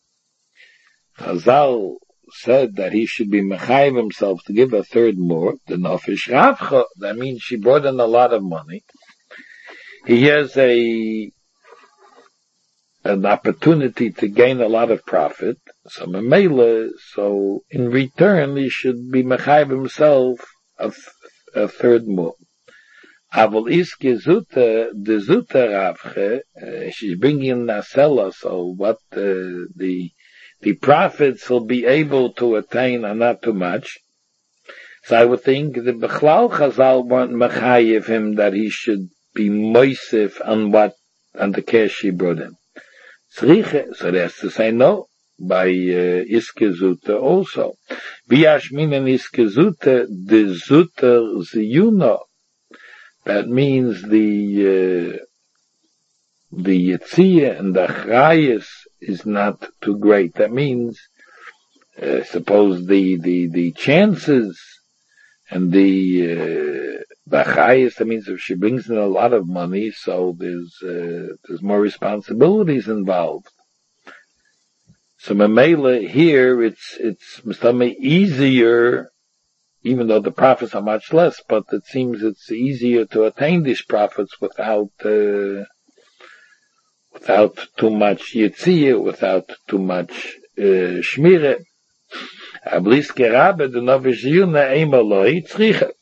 Chazal said that he should be mechayiv himself to give a third more, the nofish ravcha, that means she brought in a lot of money. He has a an opportunity to gain a lot of profit, so memela, so in return he should be mechayiv himself a, a third more. Aval iske zuta, the zuta ravche, uh, she's bringing nasela, so what uh, the the profits will be able to attain are not too much. So I would think the Bechlal Chazal want mechayiv him that he should be moisif on what on the cash she brought in. So they has to say no, by uh, Iske Zuta also. V'yashminen Iske Zuta, the Zuta Ziyuna. That means the, uh, the Yetziyah and the Achrayus is not too great. That means, uh, suppose the, the, the chances and the, uh, the Achrayus, that means if she brings in a lot of money, so there's, uh, there's more responsibilities involved. So Mamela here, it's, it's mustame easier, even though the profits are much less, but it seems it's easier to attain these profits without, uh, without too much yitziyah, without too much, uh, shmire. Abliske Rabbe, the novish yuna, emaloi, tzricha.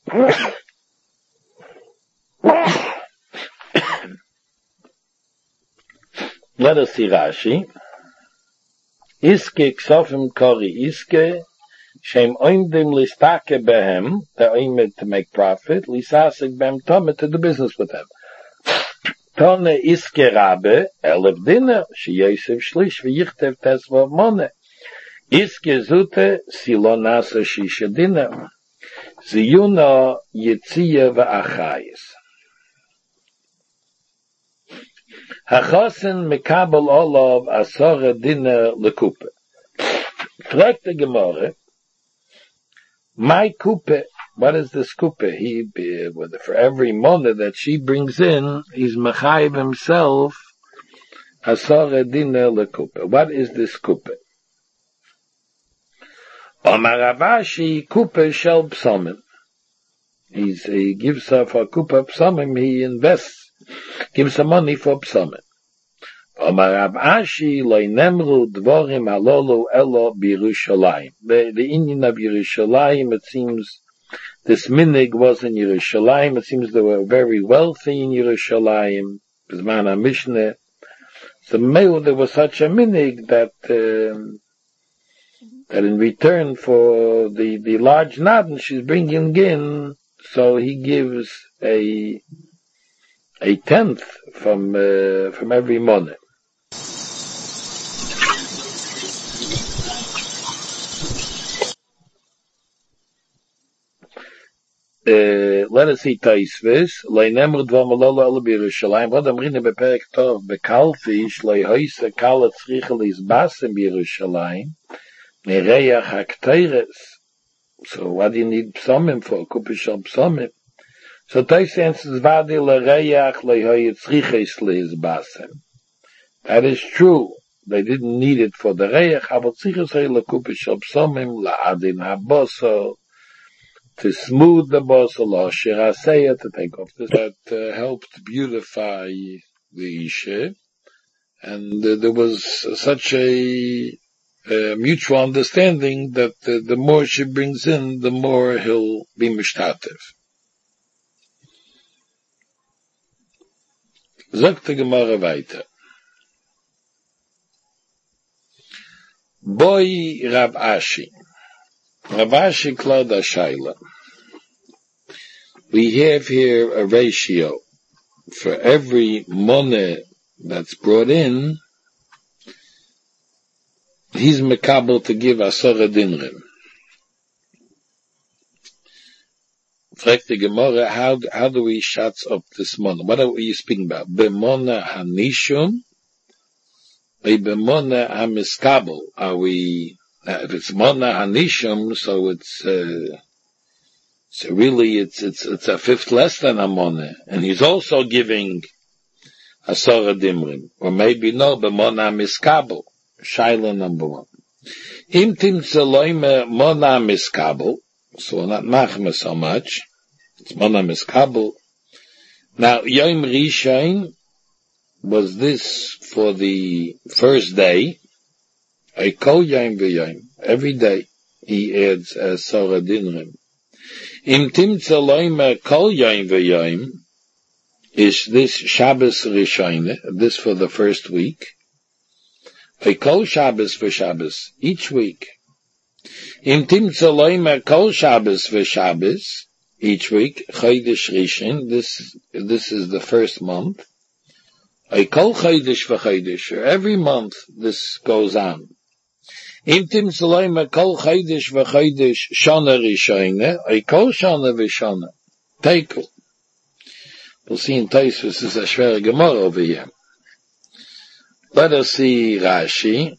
Let us see Rashi. Iske ksofim kori iske, shem oimdim listake behem, they're aimed to make profit, lisasik behem tome to do business with them. Tone iske rabbe, elef dinner, she yosef shlish, v'yichtev tesvav moneh. Iske zute, silo nasa shisha dinner. Ziyuna yitziyah v'achayis. Hachosen mekabel olav asore dinner lekupe. Fragt the Gemara, my kupe, what is this kupe? He, for every money that she brings in, he's mechayiv himself asore dinner lekupe. What is this kupe? Omar Ravashi kupe shel psomim. He's, he gives her for kupe psomim, he invests. Give some money for psomim. Omar Rav Ashi lo nemru dvorim halolu elo b'Yerushalayim. The the Indian of Yerushalayim, it seems, this minig was in Yerushalayim. It seems they were very wealthy in Yerushalayim. B'zman HaMishneh. So maybe there was such a minig that um, that in return for the the large nadan she's bringing in, so he gives a a tenth from uh, from every money. Uh, let us see Taisvis. Leinemr dvam alolo ala b'Yerushalayim. V'ad amrina beperek tov bekalfish leihoise kala tzrichelis basim b'Yerushalayim nereach hakteires. So what do you need psomim for? Kupishal psomim. So Taisvis answers vadi lereach leihoye tzriches leis basim. That is true. They didn't need it for the reach. Aval tzriches hey lekupishal psomim la'adin haboso, to smooth the basala, shiraseya, to take off this, that uh, helped beautify the Isha, and uh, there was such a uh, mutual understanding that uh, the more she brings in, the more he'll be mishtatev. Sagt die Gemara weiter. Boy Rav Ashi. Rav Ashi Klada Shaila. We have here a ratio for every money that's brought in, he's mekabel to give asara dinrim. Fragt the Gemara, how, how do we shut up this money? What are we speaking about? Bemona hanishum, or bemona hamiskabel? Are we, uh, if it's mona hanishum, so it's, uh, so really it's, it's, it's a fifth less than a money, and he's also giving asara dimrim, or maybe no, bemona hamiskabel. Shaila number one. Im timtzeloime mona miskabel, so we're not machme so much. It's mona miskabel. Now, Yom Rishon, was this for the first day? I call Yom v'Yom. Every day he adds asara dinrim. Im timtzeloime kol Yom v'Yom, is this Shabbos Rishon, this for the first week? A kol Shabbos for Shabbos, each week. Im timtzaloim kol Shabbos for Shabbos, each week. Chodesh Rishon, this, this is the first month. A kol Chodesh for Chodesh, every month this goes on. Im timtzaloim kol Chodesh for Chodesh, Shana Rishon, a kol Shana v'Shana. Tekel. We'll see in Tais, this is a schwere Gemara over here. Let us see Rashi.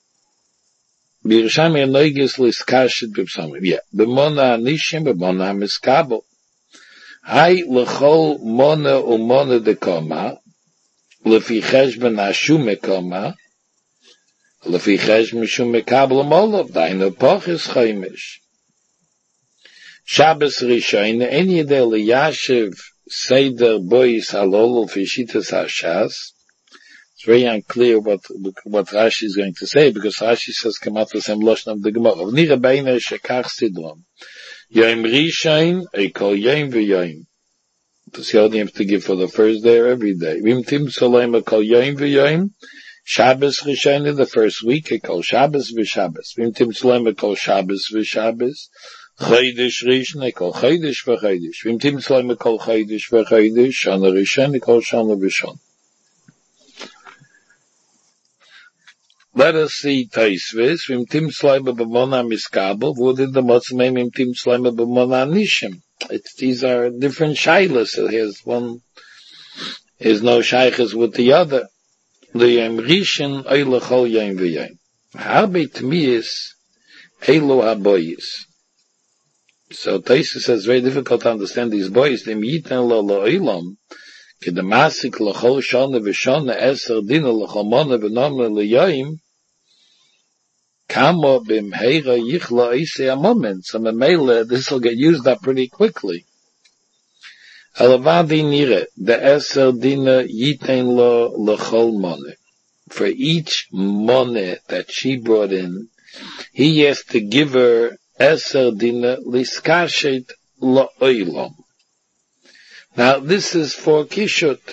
Birsham Yenoigis Liskashit Bipsamim. Yeah. B'mona Nishim, B'mona Miskabel. Hai l'chol mona u'mona dekoma. Lefi cheshben ashu mekoma. Lefi cheshben shu mekabel molov. Dainu pochis chaimish. Shabbos Rishon. En yedei liyashiv seder bois halol fishitas hashas. It's very unclear what what Rashi is going to say, because Rashi says Kamat L'Sem Loshen of the Gemara. V'nira beina shekach sidron. Yom Rishon, a kol yom v'yom. Does he only have to give for the first day or every day? V'im tim tzolem a kol yom v'yom. Shabbos Rishon, the first week, a kol Shabbos v'Shabbos. V'im tim tzolem a kol Shabbos v'Shabbos. Chodesh Rishon, a kol Chodesh v'Chodesh. V'im tim tzolem a kol Chodesh v'Chodesh. Shana Rishon, a kol Shana v'Shon. Let us see Taisvis, Vim Tim Slaiba B'mona Miskabel, wo did the Motzmeim Vim Tim Slaiba B'mona Nishim? It's, these are different shaylas, so here's one, there's no shaychas with the other. L'yem Rishon, Oile Chol Yom V'yom. Harbe Tmiyis, Elo HaBoyis. So Taisvis says it's very difficult to understand these boys, Lim Yiten Lo Lo'olam, Ki the Masik L'chol Shona V'Shona Eser Dina L'chol Mona V'Noma L'Yom, Kamo b'mheira yichla isei a moment. So memele, this will get used up pretty quickly. Alavadi nire, the eser dina yitein lo l'chol mone. For each mone that she brought in, he has to give her eser dina liskashet lo oilom. Now this is for kishut.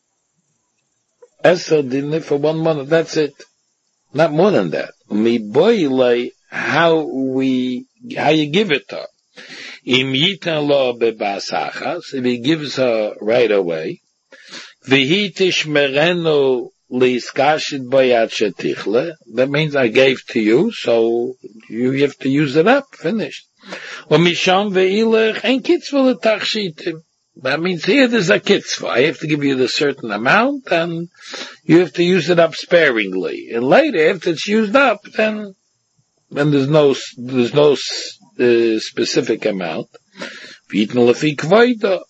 Eser dina for one mone, that's it. Not more than that. Mi boile, how we, how you give it to her. Im yitan lo bebasachas, if he gives her right away. V'hi tishmerenu liskashit bayat shetichle. That means I gave to you, so you have to use it up. Finished. Umisham ve'ilech ein kitzvah l'tachshitim. That means here there's a kitzvah. I have to give you the certain amount, and you have to use it up sparingly. And later, after it's used up, then, then there's no, there's no uh, specific amount. That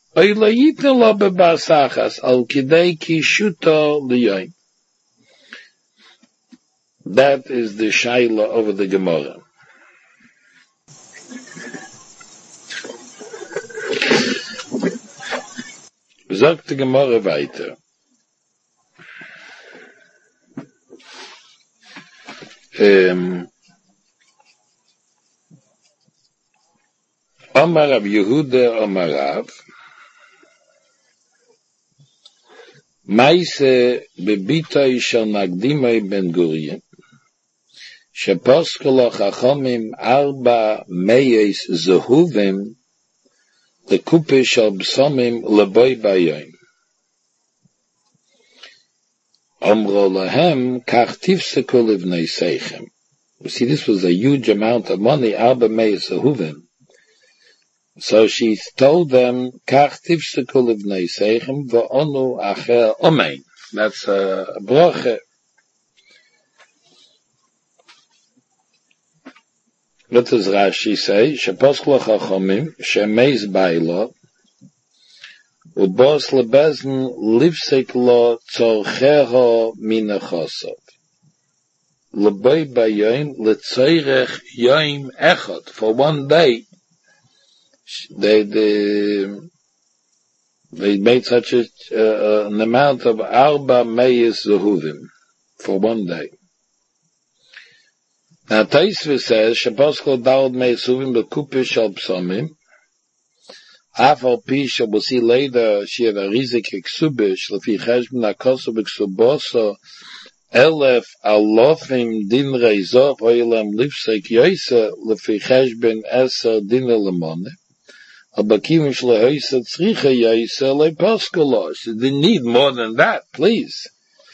is the shaila over the Gemara. Sagt die Gemara weiter. Ähm, Omar Rav Yehuda Omar Rav Maise bebitoi shel Nagdimai Ben Gurion sheposkelo chachomim arba meyes zehuvim lekupe shel b'somim leboi bayoim Omro lahem kach tifseku livnei seichem. You see, this was a huge amount of money, arba meyes zehuvim. So she told them, Kach tifseku livnei seichem v'onu acher omein. That's a bracha. What does Rashi say? Sheposklo chachomim, shemeiz bailo, ubos lebezn livsek lo tzorcheho minachosov. Leboi bayoim letzoirech yoim echot. For one day, They, they, they made such a, uh, an amount of arba meyes zehuvim for one day. Now Taisva says, Shaposkol daud meyes zehuvim bekupish shel psomim, afal pisha, we'll see later, she had a rizik eksubish, lefi cheshbon akoso beksuboso, elef alofim din reizov, oilem lifsek yoyse, lefi cheshbon eser din lemone, She didn't need more than that, please.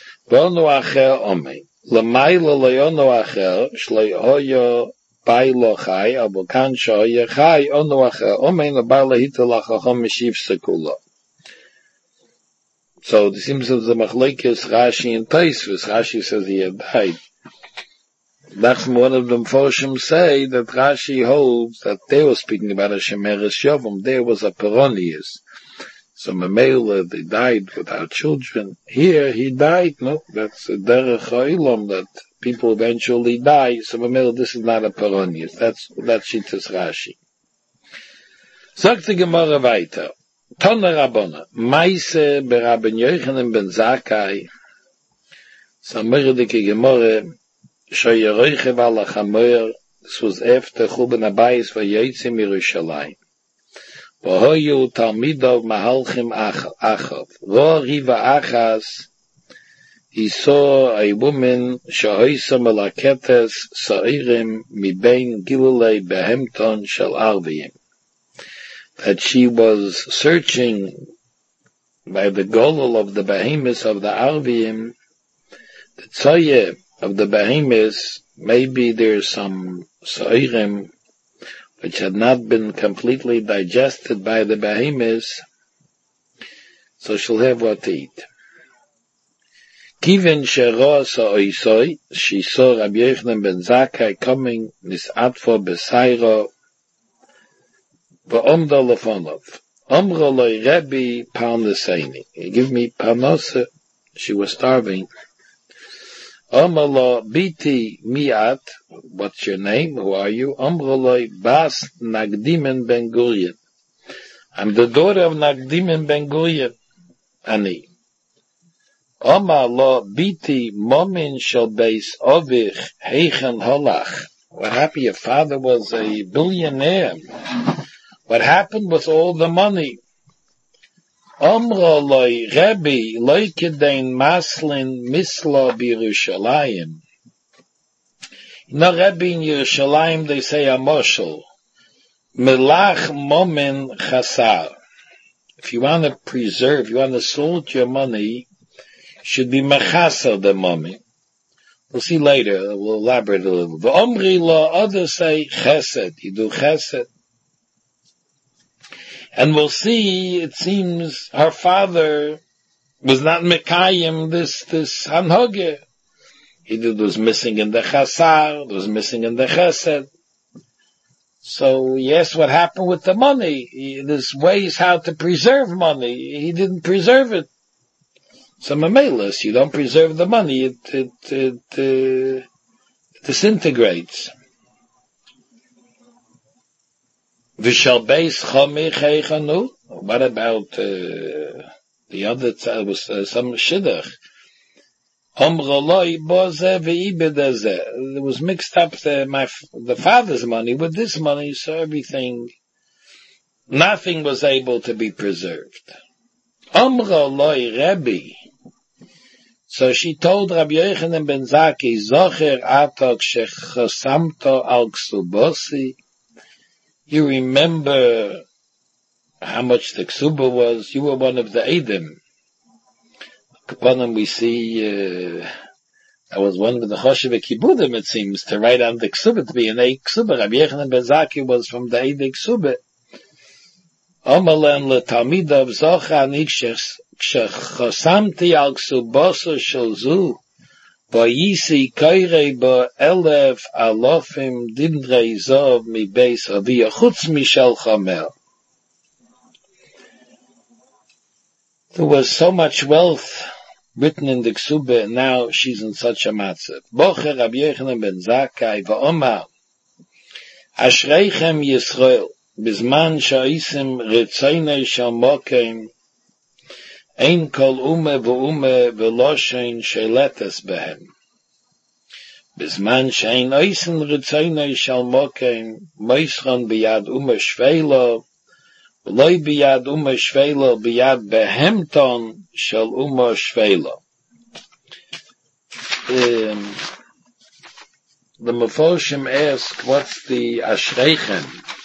So it seems that the machlekes Rashi and Taisvus, Rashi says he had died. That's one of them Foshim say that Rashi holds that they were speaking about a Shemeres Yovim. There was a Peronius. So Mamela, they died without children. Here, he died. No, that's a Derech HaOlam that people eventually die. So Mamela, this is not a Peronius. That's, that's Shittas Rashi. Sagt die Gemara weiter. Tona Rabbona. Meise berabben Yochanan ben Zakkai. Sameridike Gemara. This was after Chuban Abayis Vayotzim Yerushalayim. V'hoyu Talmidov Mahalchim Achav. Ro Riva Achaz, he saw a woman Shahoisa Malaketes Sa'irim Mibein Gilulei Behemton Shel Arviyim. That she was searching by the golol of the behemoths of the Arviyim, the Tzoyeh of the behemoths, maybe there's some sa'irim which had not been completely digested by the behemoths, so she'll have what to eat. Kiven she'roa sa'oisoi, she saw Rabbi Yochanan ben Zakkai coming, nis'atfo b'sayro, v'omda lefonov. Omro loy Rebbe parneseini. He gave me parnose, she was starving. Omalo biti miat, what's your name? Who are you? Omroloi bas Nagdimen ben Gurion. I'm the daughter of Nagdimen ben Gurion. Ani. Omalo biti momin shel beis ovich heichen holach. What happened? Your father was a billionaire. What happened with all the money? Omro loy Rebbe loy kedein maslin mislo b'Yerushalayim. You know, Rebbe in Yerushalayim, they say a moshel. Melach momen chasar. If you want to preserve, you want to salt your money, should be mechasar the money. We'll see later, we'll elaborate a little. The omri lo, others say chesed. You do chesed. And we'll see, it seems, her father was not Mekayim, this, this Hanhoge. He was missing in the Chasar, was missing in the Chesed. So, yes, what happened with the money? He, there's ways how to preserve money. He didn't preserve it. So, Mamelis, you don't preserve the money, it, it, it, uh, it disintegrates. What about uh, The other tzad was uh, some shidduch. It was mixed up the, my, the father's money with this money, so everything, nothing was able to be preserved. Rebbe. So she told Rabbi Yochanan ben Zakkai, Zocher atok shechosamto al ksubosi. You remember how much the ksuba was? You were one of the Eidim. Upon them we see, uh, that was one of the Choshev Kibudim, it seems, to write on the ksuba, to be an Eid ksuba. Rabbi Yochanan ben Zakkai was from the Eid ksuba. Omalen letalmidav zocha nikshech shechosamti al ksuboso shel zu vayisi kairei bo elef alofim dindrei zov mi beis aviyah chutz mishel chamel. There was so much wealth written in the ksuba, and now she's in such a matzav. Bocher Rabbi Yochanan ben Zakkai va'omar ashreichem Yisrael Bizman sha'isem ritzaynei shel mokem ein kol ume v'ume v'loshen sheletes behem. Bizman she'ein oisen ritzaynei shel mokem moischon biyad ume shveilo v'loi biyad ume shveilo biyad behemton shel ume shveilo. Um, the Mefoshim ask, what's the ashreichem?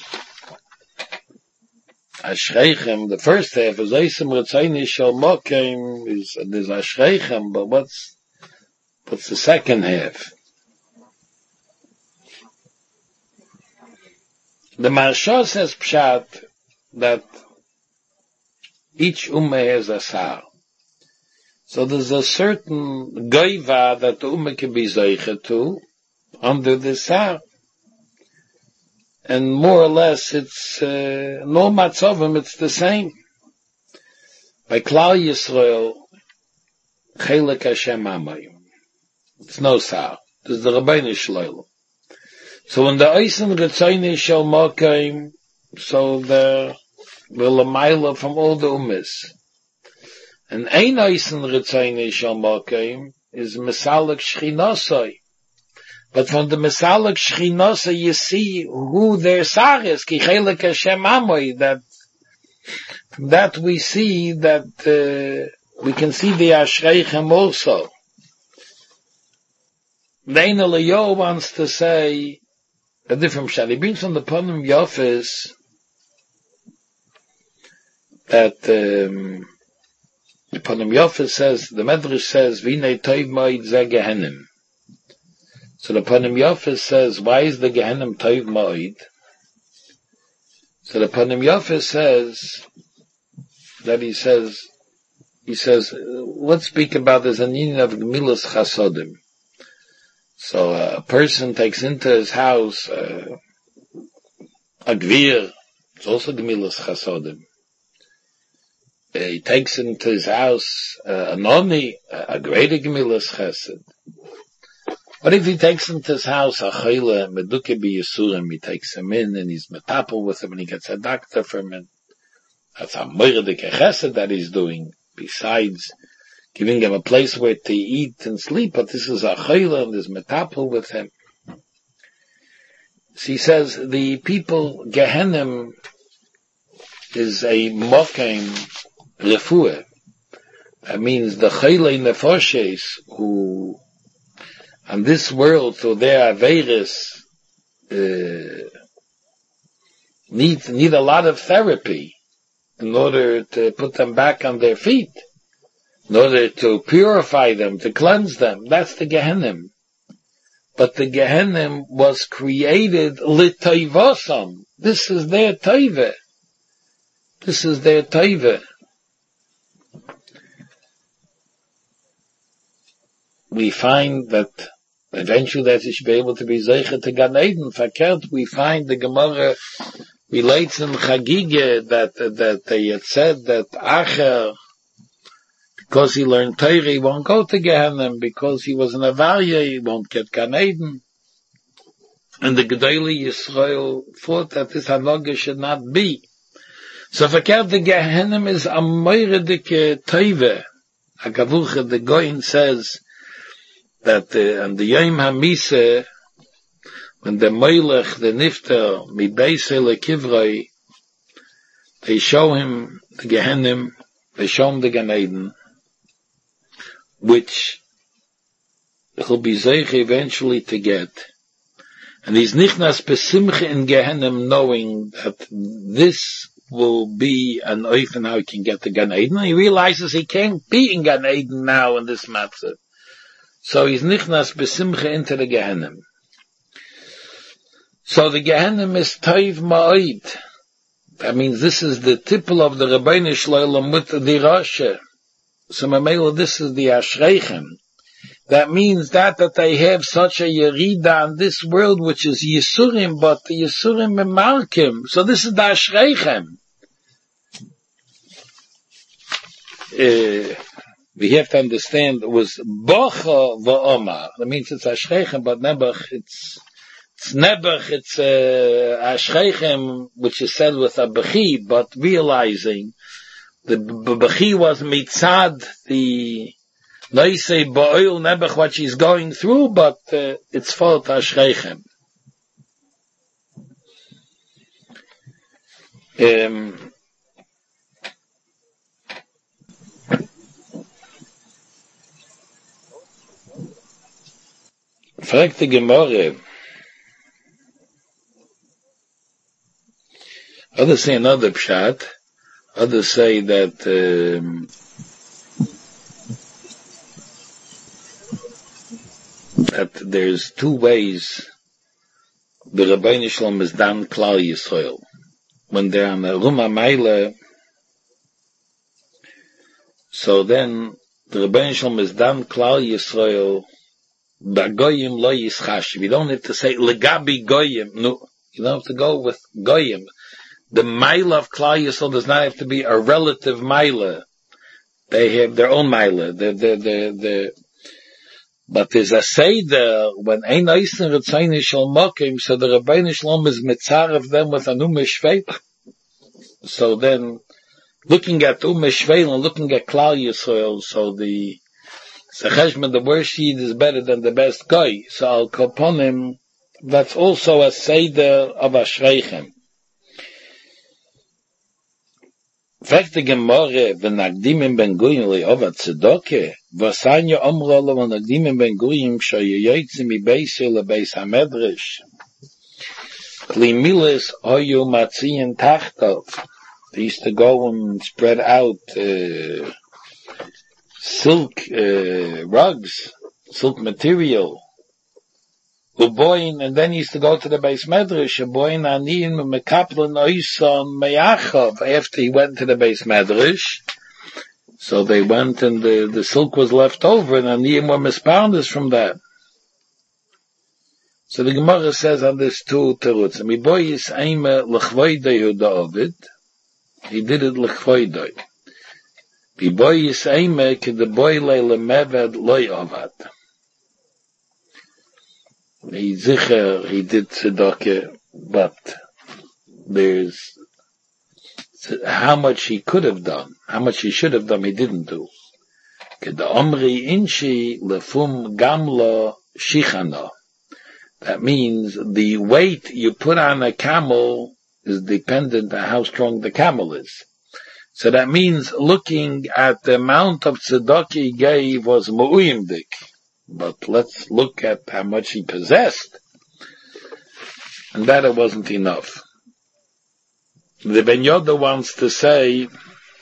Ashreichem, the first half is Eisem Ritzayni Shel Mokem, is there's Ashreichem, but what's what's the second half? The Maharsha says Pshat that each Ummah has a Sar. So there's a certain Goiva that the Ummah can be Zeicha to under the Sar. And more or less, it's, uh, no matzovim, it's the same. By Klal Yisrael, Chelek Hashem Amayim. It's no Sar. There's the Rabbeinu Shloilo. So when the Eisen Ritzayni Shel Mokem, so the, the Lamaila from all the Ummis. And Ein Eisen Ritzayni Shel Mokem is Mesalek Shchinosoi. But from the Mesalek Shchinosa, you see who their Sar is, Ki Chelek Hashem Amoy, that, from that we see that, uh, we can see the Ashreichem also. The Ein Eliyahu wants to say a different shot. He brings from the Panim Yofis that, um, the Panim Yofis says, the Medrash says, Vinei Toiv Moed Ze Gehenim. So the Panim Yofis says, why is the Gehenim Toiv Moed? So the Panim Yofis says, that he says, he says, let's speak about this aninian of Gemilas Chasodim. So uh, a person takes into his house, uh, a Gvir, it's also Gemilas Chasodim. Uh, he takes into his house uh, a Noni, a greater Gemilas Chesed. What if he takes him to his house, a chayla, meduke bi yisurim, he takes him in and he's metapel with him and he gets a doctor from him. That's a moirdike chesed that he's doing, besides giving him a place where to eat and sleep, but this is a chayla and there's metapel with him. So he says, the people, Gehenim, is a mokem refuah. That means the chayla nefoshes, who on this world, so their Averis uh, need need a lot of therapy in order to put them back on their feet, in order to purify them, to cleanse them. That's the Gehenim. But the Gehenim was created l'toivosam. This is their toive. This is their toive. We find that eventually that he should be able to be zeicha to Gan Eden. Verkehrt, we find the Gemara relates in Chagige that that they had said that Acher, because he learned Torah, he won't go to Gehenim, because he was an Avarya, he won't get Gan Eden. And the Gedolei Yisrael thought that this halaga should not be. So verkehrt the Gehenim is a moiredike teive. A gavuche, the Goyin says that uh, on the Yom HaMiseh, when the Melech, the Nifter, mi Beisei lekivrei, they show him the Gehenim, they show him the Gan Eden, which he'll be zeich eventually to get. And he's nichnas besimche in Gehenim, knowing that this will be an oifen how he can get to Gan Eden. He realizes he can't be in Gan Eden now in this matzah. So he's nichnas besimche into the Gehenim. So the Gehenim is toiv ma'id. That means this is the tipple of the Rebbeinu Shloilem with the Rasha. So Mamela, this is the Ashreichem. That means that that they have such a Yerida in this world, which is Yisurim, but the Yisurim Memalkim. So this is the Ashreichem. Uh, we have to understand it was Bocha V'Omar. That means it's Ashreichem, but Nebuch, it's It's Nebuch, it's uh, Ashreichem, which is said with a Bechi, but realizing the Bechi was mitzad, the Noisei Ba'oil Nebuch, what she's going through, but uh, it's for Ashreichem. Um, fragt die Gemorre, others say another pshat. Others say that um, that there's two ways the Rebbeinu Shalom is done Klal Yisrael. When they're on a Ruma Meile, so then the Rebbeinu Shalom is done Klal Yisrael B'Goyim Lo Yischash. We don't have to say Legabi Goyim. No, you don't have to go with Goyim. The Maila of Klal Yisrael does not have to be a relative Maila. They have their own Maila. The, the, the, the, but there's a Seder, when Ein Eisen Ritzayni Shal Mokim, so the Rebbeinu Shalom is mitzar of them with an Umesh Shveil. So then, looking at Umesh Shveil and looking at Klal Yisrael, so the Secheshman, the worst Yid is better than the best guy. So Al Koponim, that's also a Seder of Ashreichem. Fragt die Gemorre, wenn Nagdimim ben Goyim le'ova tzedoke, v'asan yo omro lo when Nagdimim ben Goyim sho yoyotzi mi beisi lebeis hamedrish, kli miles hoyu matziyin tachtov. They used to go and spread out uh, silk uh, rugs, silk material, Uboin, and then he used to go to the Beis Medrash, Uboin Aniyim Mekaplan Oison Meyachov, after he went to the Beis Medrash. So they went and the, the silk was left over, and Aniyim were mispounders from that. So the Gemara says on this two terutz, Miboyis Eime L'chvoidei Huda he did it L'chvoidei. Miboyis Eime Kedeboile Lemeved Loi Ovad. He zicher, he did tzedakah, but there's how much he could have done, how much he should have done, he didn't do. Keda omri inshi lefum gamla shichana. That means the weight you put on a camel is dependent on how strong the camel is. So that means looking at the amount of tzedakah he gave was mu'uyimdik. But let's look at how much he possessed. And that it wasn't enough. The Ben Yoda wants to say, uh,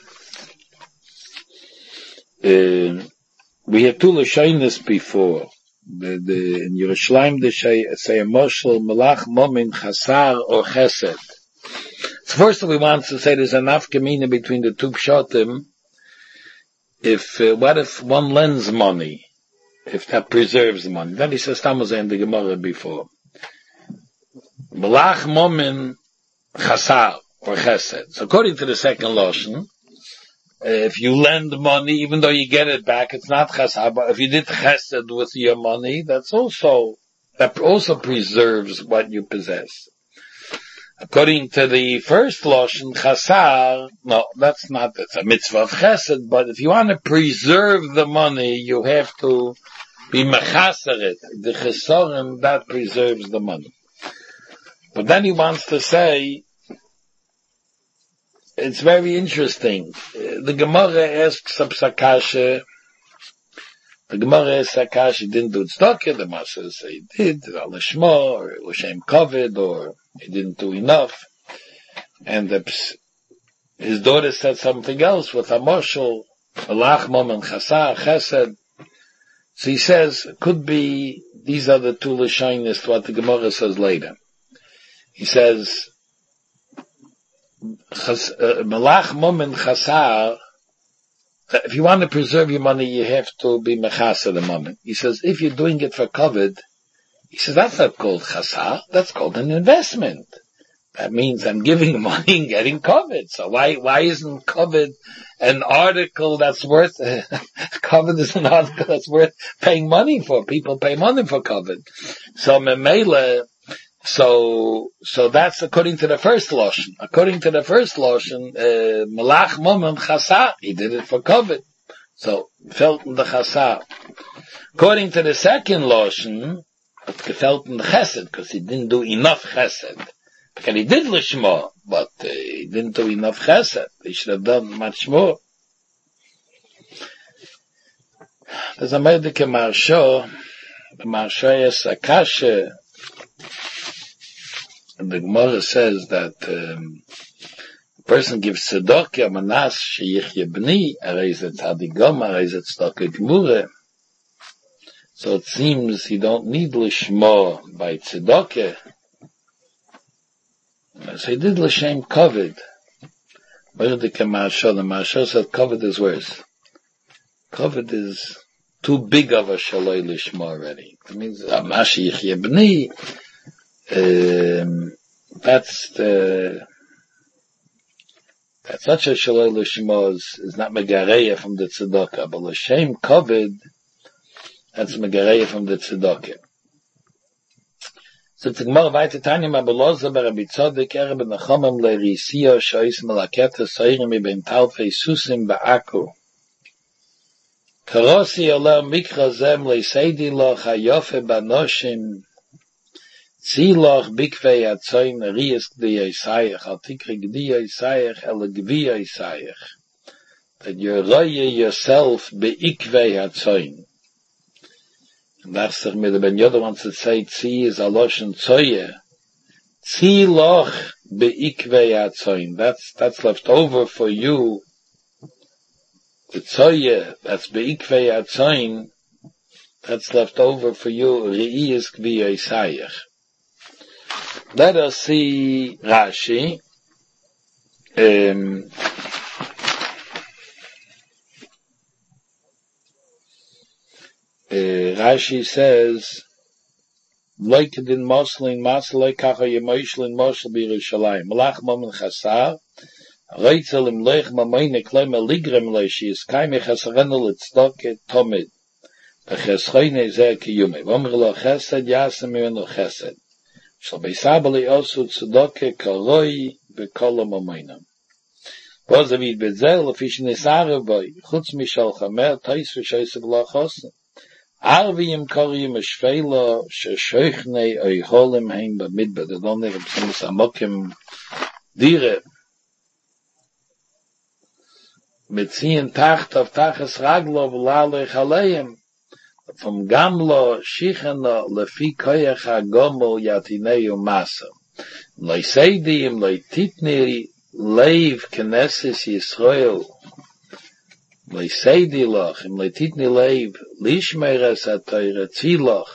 we had two Lashonos before. The, the, in Yerushalayim they say, say a Moshel Melach Momin Chasar or Chesed. So first of all, we want to say there's enough gemina between the two pshatim. If, uh, what if one lends money? If that preserves the money. Then he says, Tammuz in the Gemara before. Melach Momin Chasar or Chesed. So according to the second Lashon, if you lend money, even though you get it back, it's not Chasar, but if you did Chesed with your money, that's also, that also preserves what you possess. According to the first Lashon, Chasar, no, that's not, it's a mitzvah of chesed, but if you want to preserve the money, you have to be mechaser it. The chesarim, that preserves the money. But then he wants to say, it's very interesting. The Gemara asks of Sakasha, the Gemara asks Sakasha, he didn't do tzedakah, the Master says he did, Alishma, or L'Shem Kovid, or he didn't do enough. And the, his daughter said something else with a moshel, Alach Mom and Chasar, Chesed. So he says, could be, these are the two L'Shainis, what the Gemara says later. He says, Malach Mom and Chasar, if you want to preserve your money, you have to be mechasa the moment. He says, if you're doing it for covet, he says, that's not called chasar, that's called an investment. That means I'm giving money and getting covet. So why, why isn't covet an article that's worth, covet is an article that's worth paying money for. People pay money for covet. So memela, So, so that's according to the first Lashon. According to the first Lashon, uh, Malach Momem Chasar, he did it for covet. So, felt in the Chasar. According to the second Lashon, it felt in the Chesed, because he didn't do enough Chesed. Because he did Lishma, but uh, he didn't do enough Chesed. He should have done much more. There's a Medike Marsha, the Marsha is Akasha, and the Gemara says that um, a person gives tzedakah, manas sheyichye b'ni, arei zeh tzadigom, arei zeh tzedakah gemurah. So it seems he don't need lishma by tzedakah. So he did l'shem kovid. Where the Marsha, the Marsha said kovid is worse. Kovid is too big of a shaloi lishma already. It means manas sheyichye b'ni. Um, that's the, that such a shaloi l'shma is, is not megareya from the tzedakah, but l'shem kovid, that's megareya from the tzedakah. So the Gemara weiter Tanya Mabeloza Rabbi Tzadok Ere ben Nachamim leRisiya shois melaketa soirim ben talfei susim ba'aku. Karosi oler mikra zem leseidi loch hayofe banoshim Zilach bikvei atzoin riyas gdiyai sayach, al tikri gdiyai sayach, el gviyai sayach. That you roye yourself beikvei atzoin. And that's the middle. Ben Yoda wants to say, tzi is a loshen tzoye. Zilach beikvei atzoin. That's, that's left over for you. The tzoye, that's beikvei atzoin, that's left over for you, riyas gdiyai sayach. Let us see Rashi. Um, uh, Rashi says, like din moslin maslei kacha yemoishlin mosel b'Yerushalayim. Malach momen chasar, reitzel im lech mamayne klema ligrem leishi is kaime chasarenu l'tzdoke tomid. V'cheschayne zeh kiyume. V'omer lo chesed yasem mimenu chesed. So beisabeli also tzedakah karoi bekolam amoinam. Was avid bezel lefish nisare boy chutz mishal chamer tais v'shoyse v'lachosem. Arviyim koriyim eshveila sheshoichne oicholim heim b'midbar. They don't have some samokim dire. Metziin tacht auf tachas raglo v'lalech aleim. From Gamlo, Shichana, Lefi Koyach HaGomel Yatineu Masa. Leiseidim, Leititni, Leiv Knesses Yisrael. Leiseidi Loch, Im Leititni Leiv, Lishmeres HaToyre Tziloch,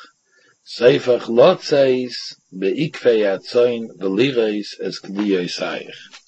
Seifach Lotzeis, Beikvei Atzoin, Velireis Es Gdiyoi Saich.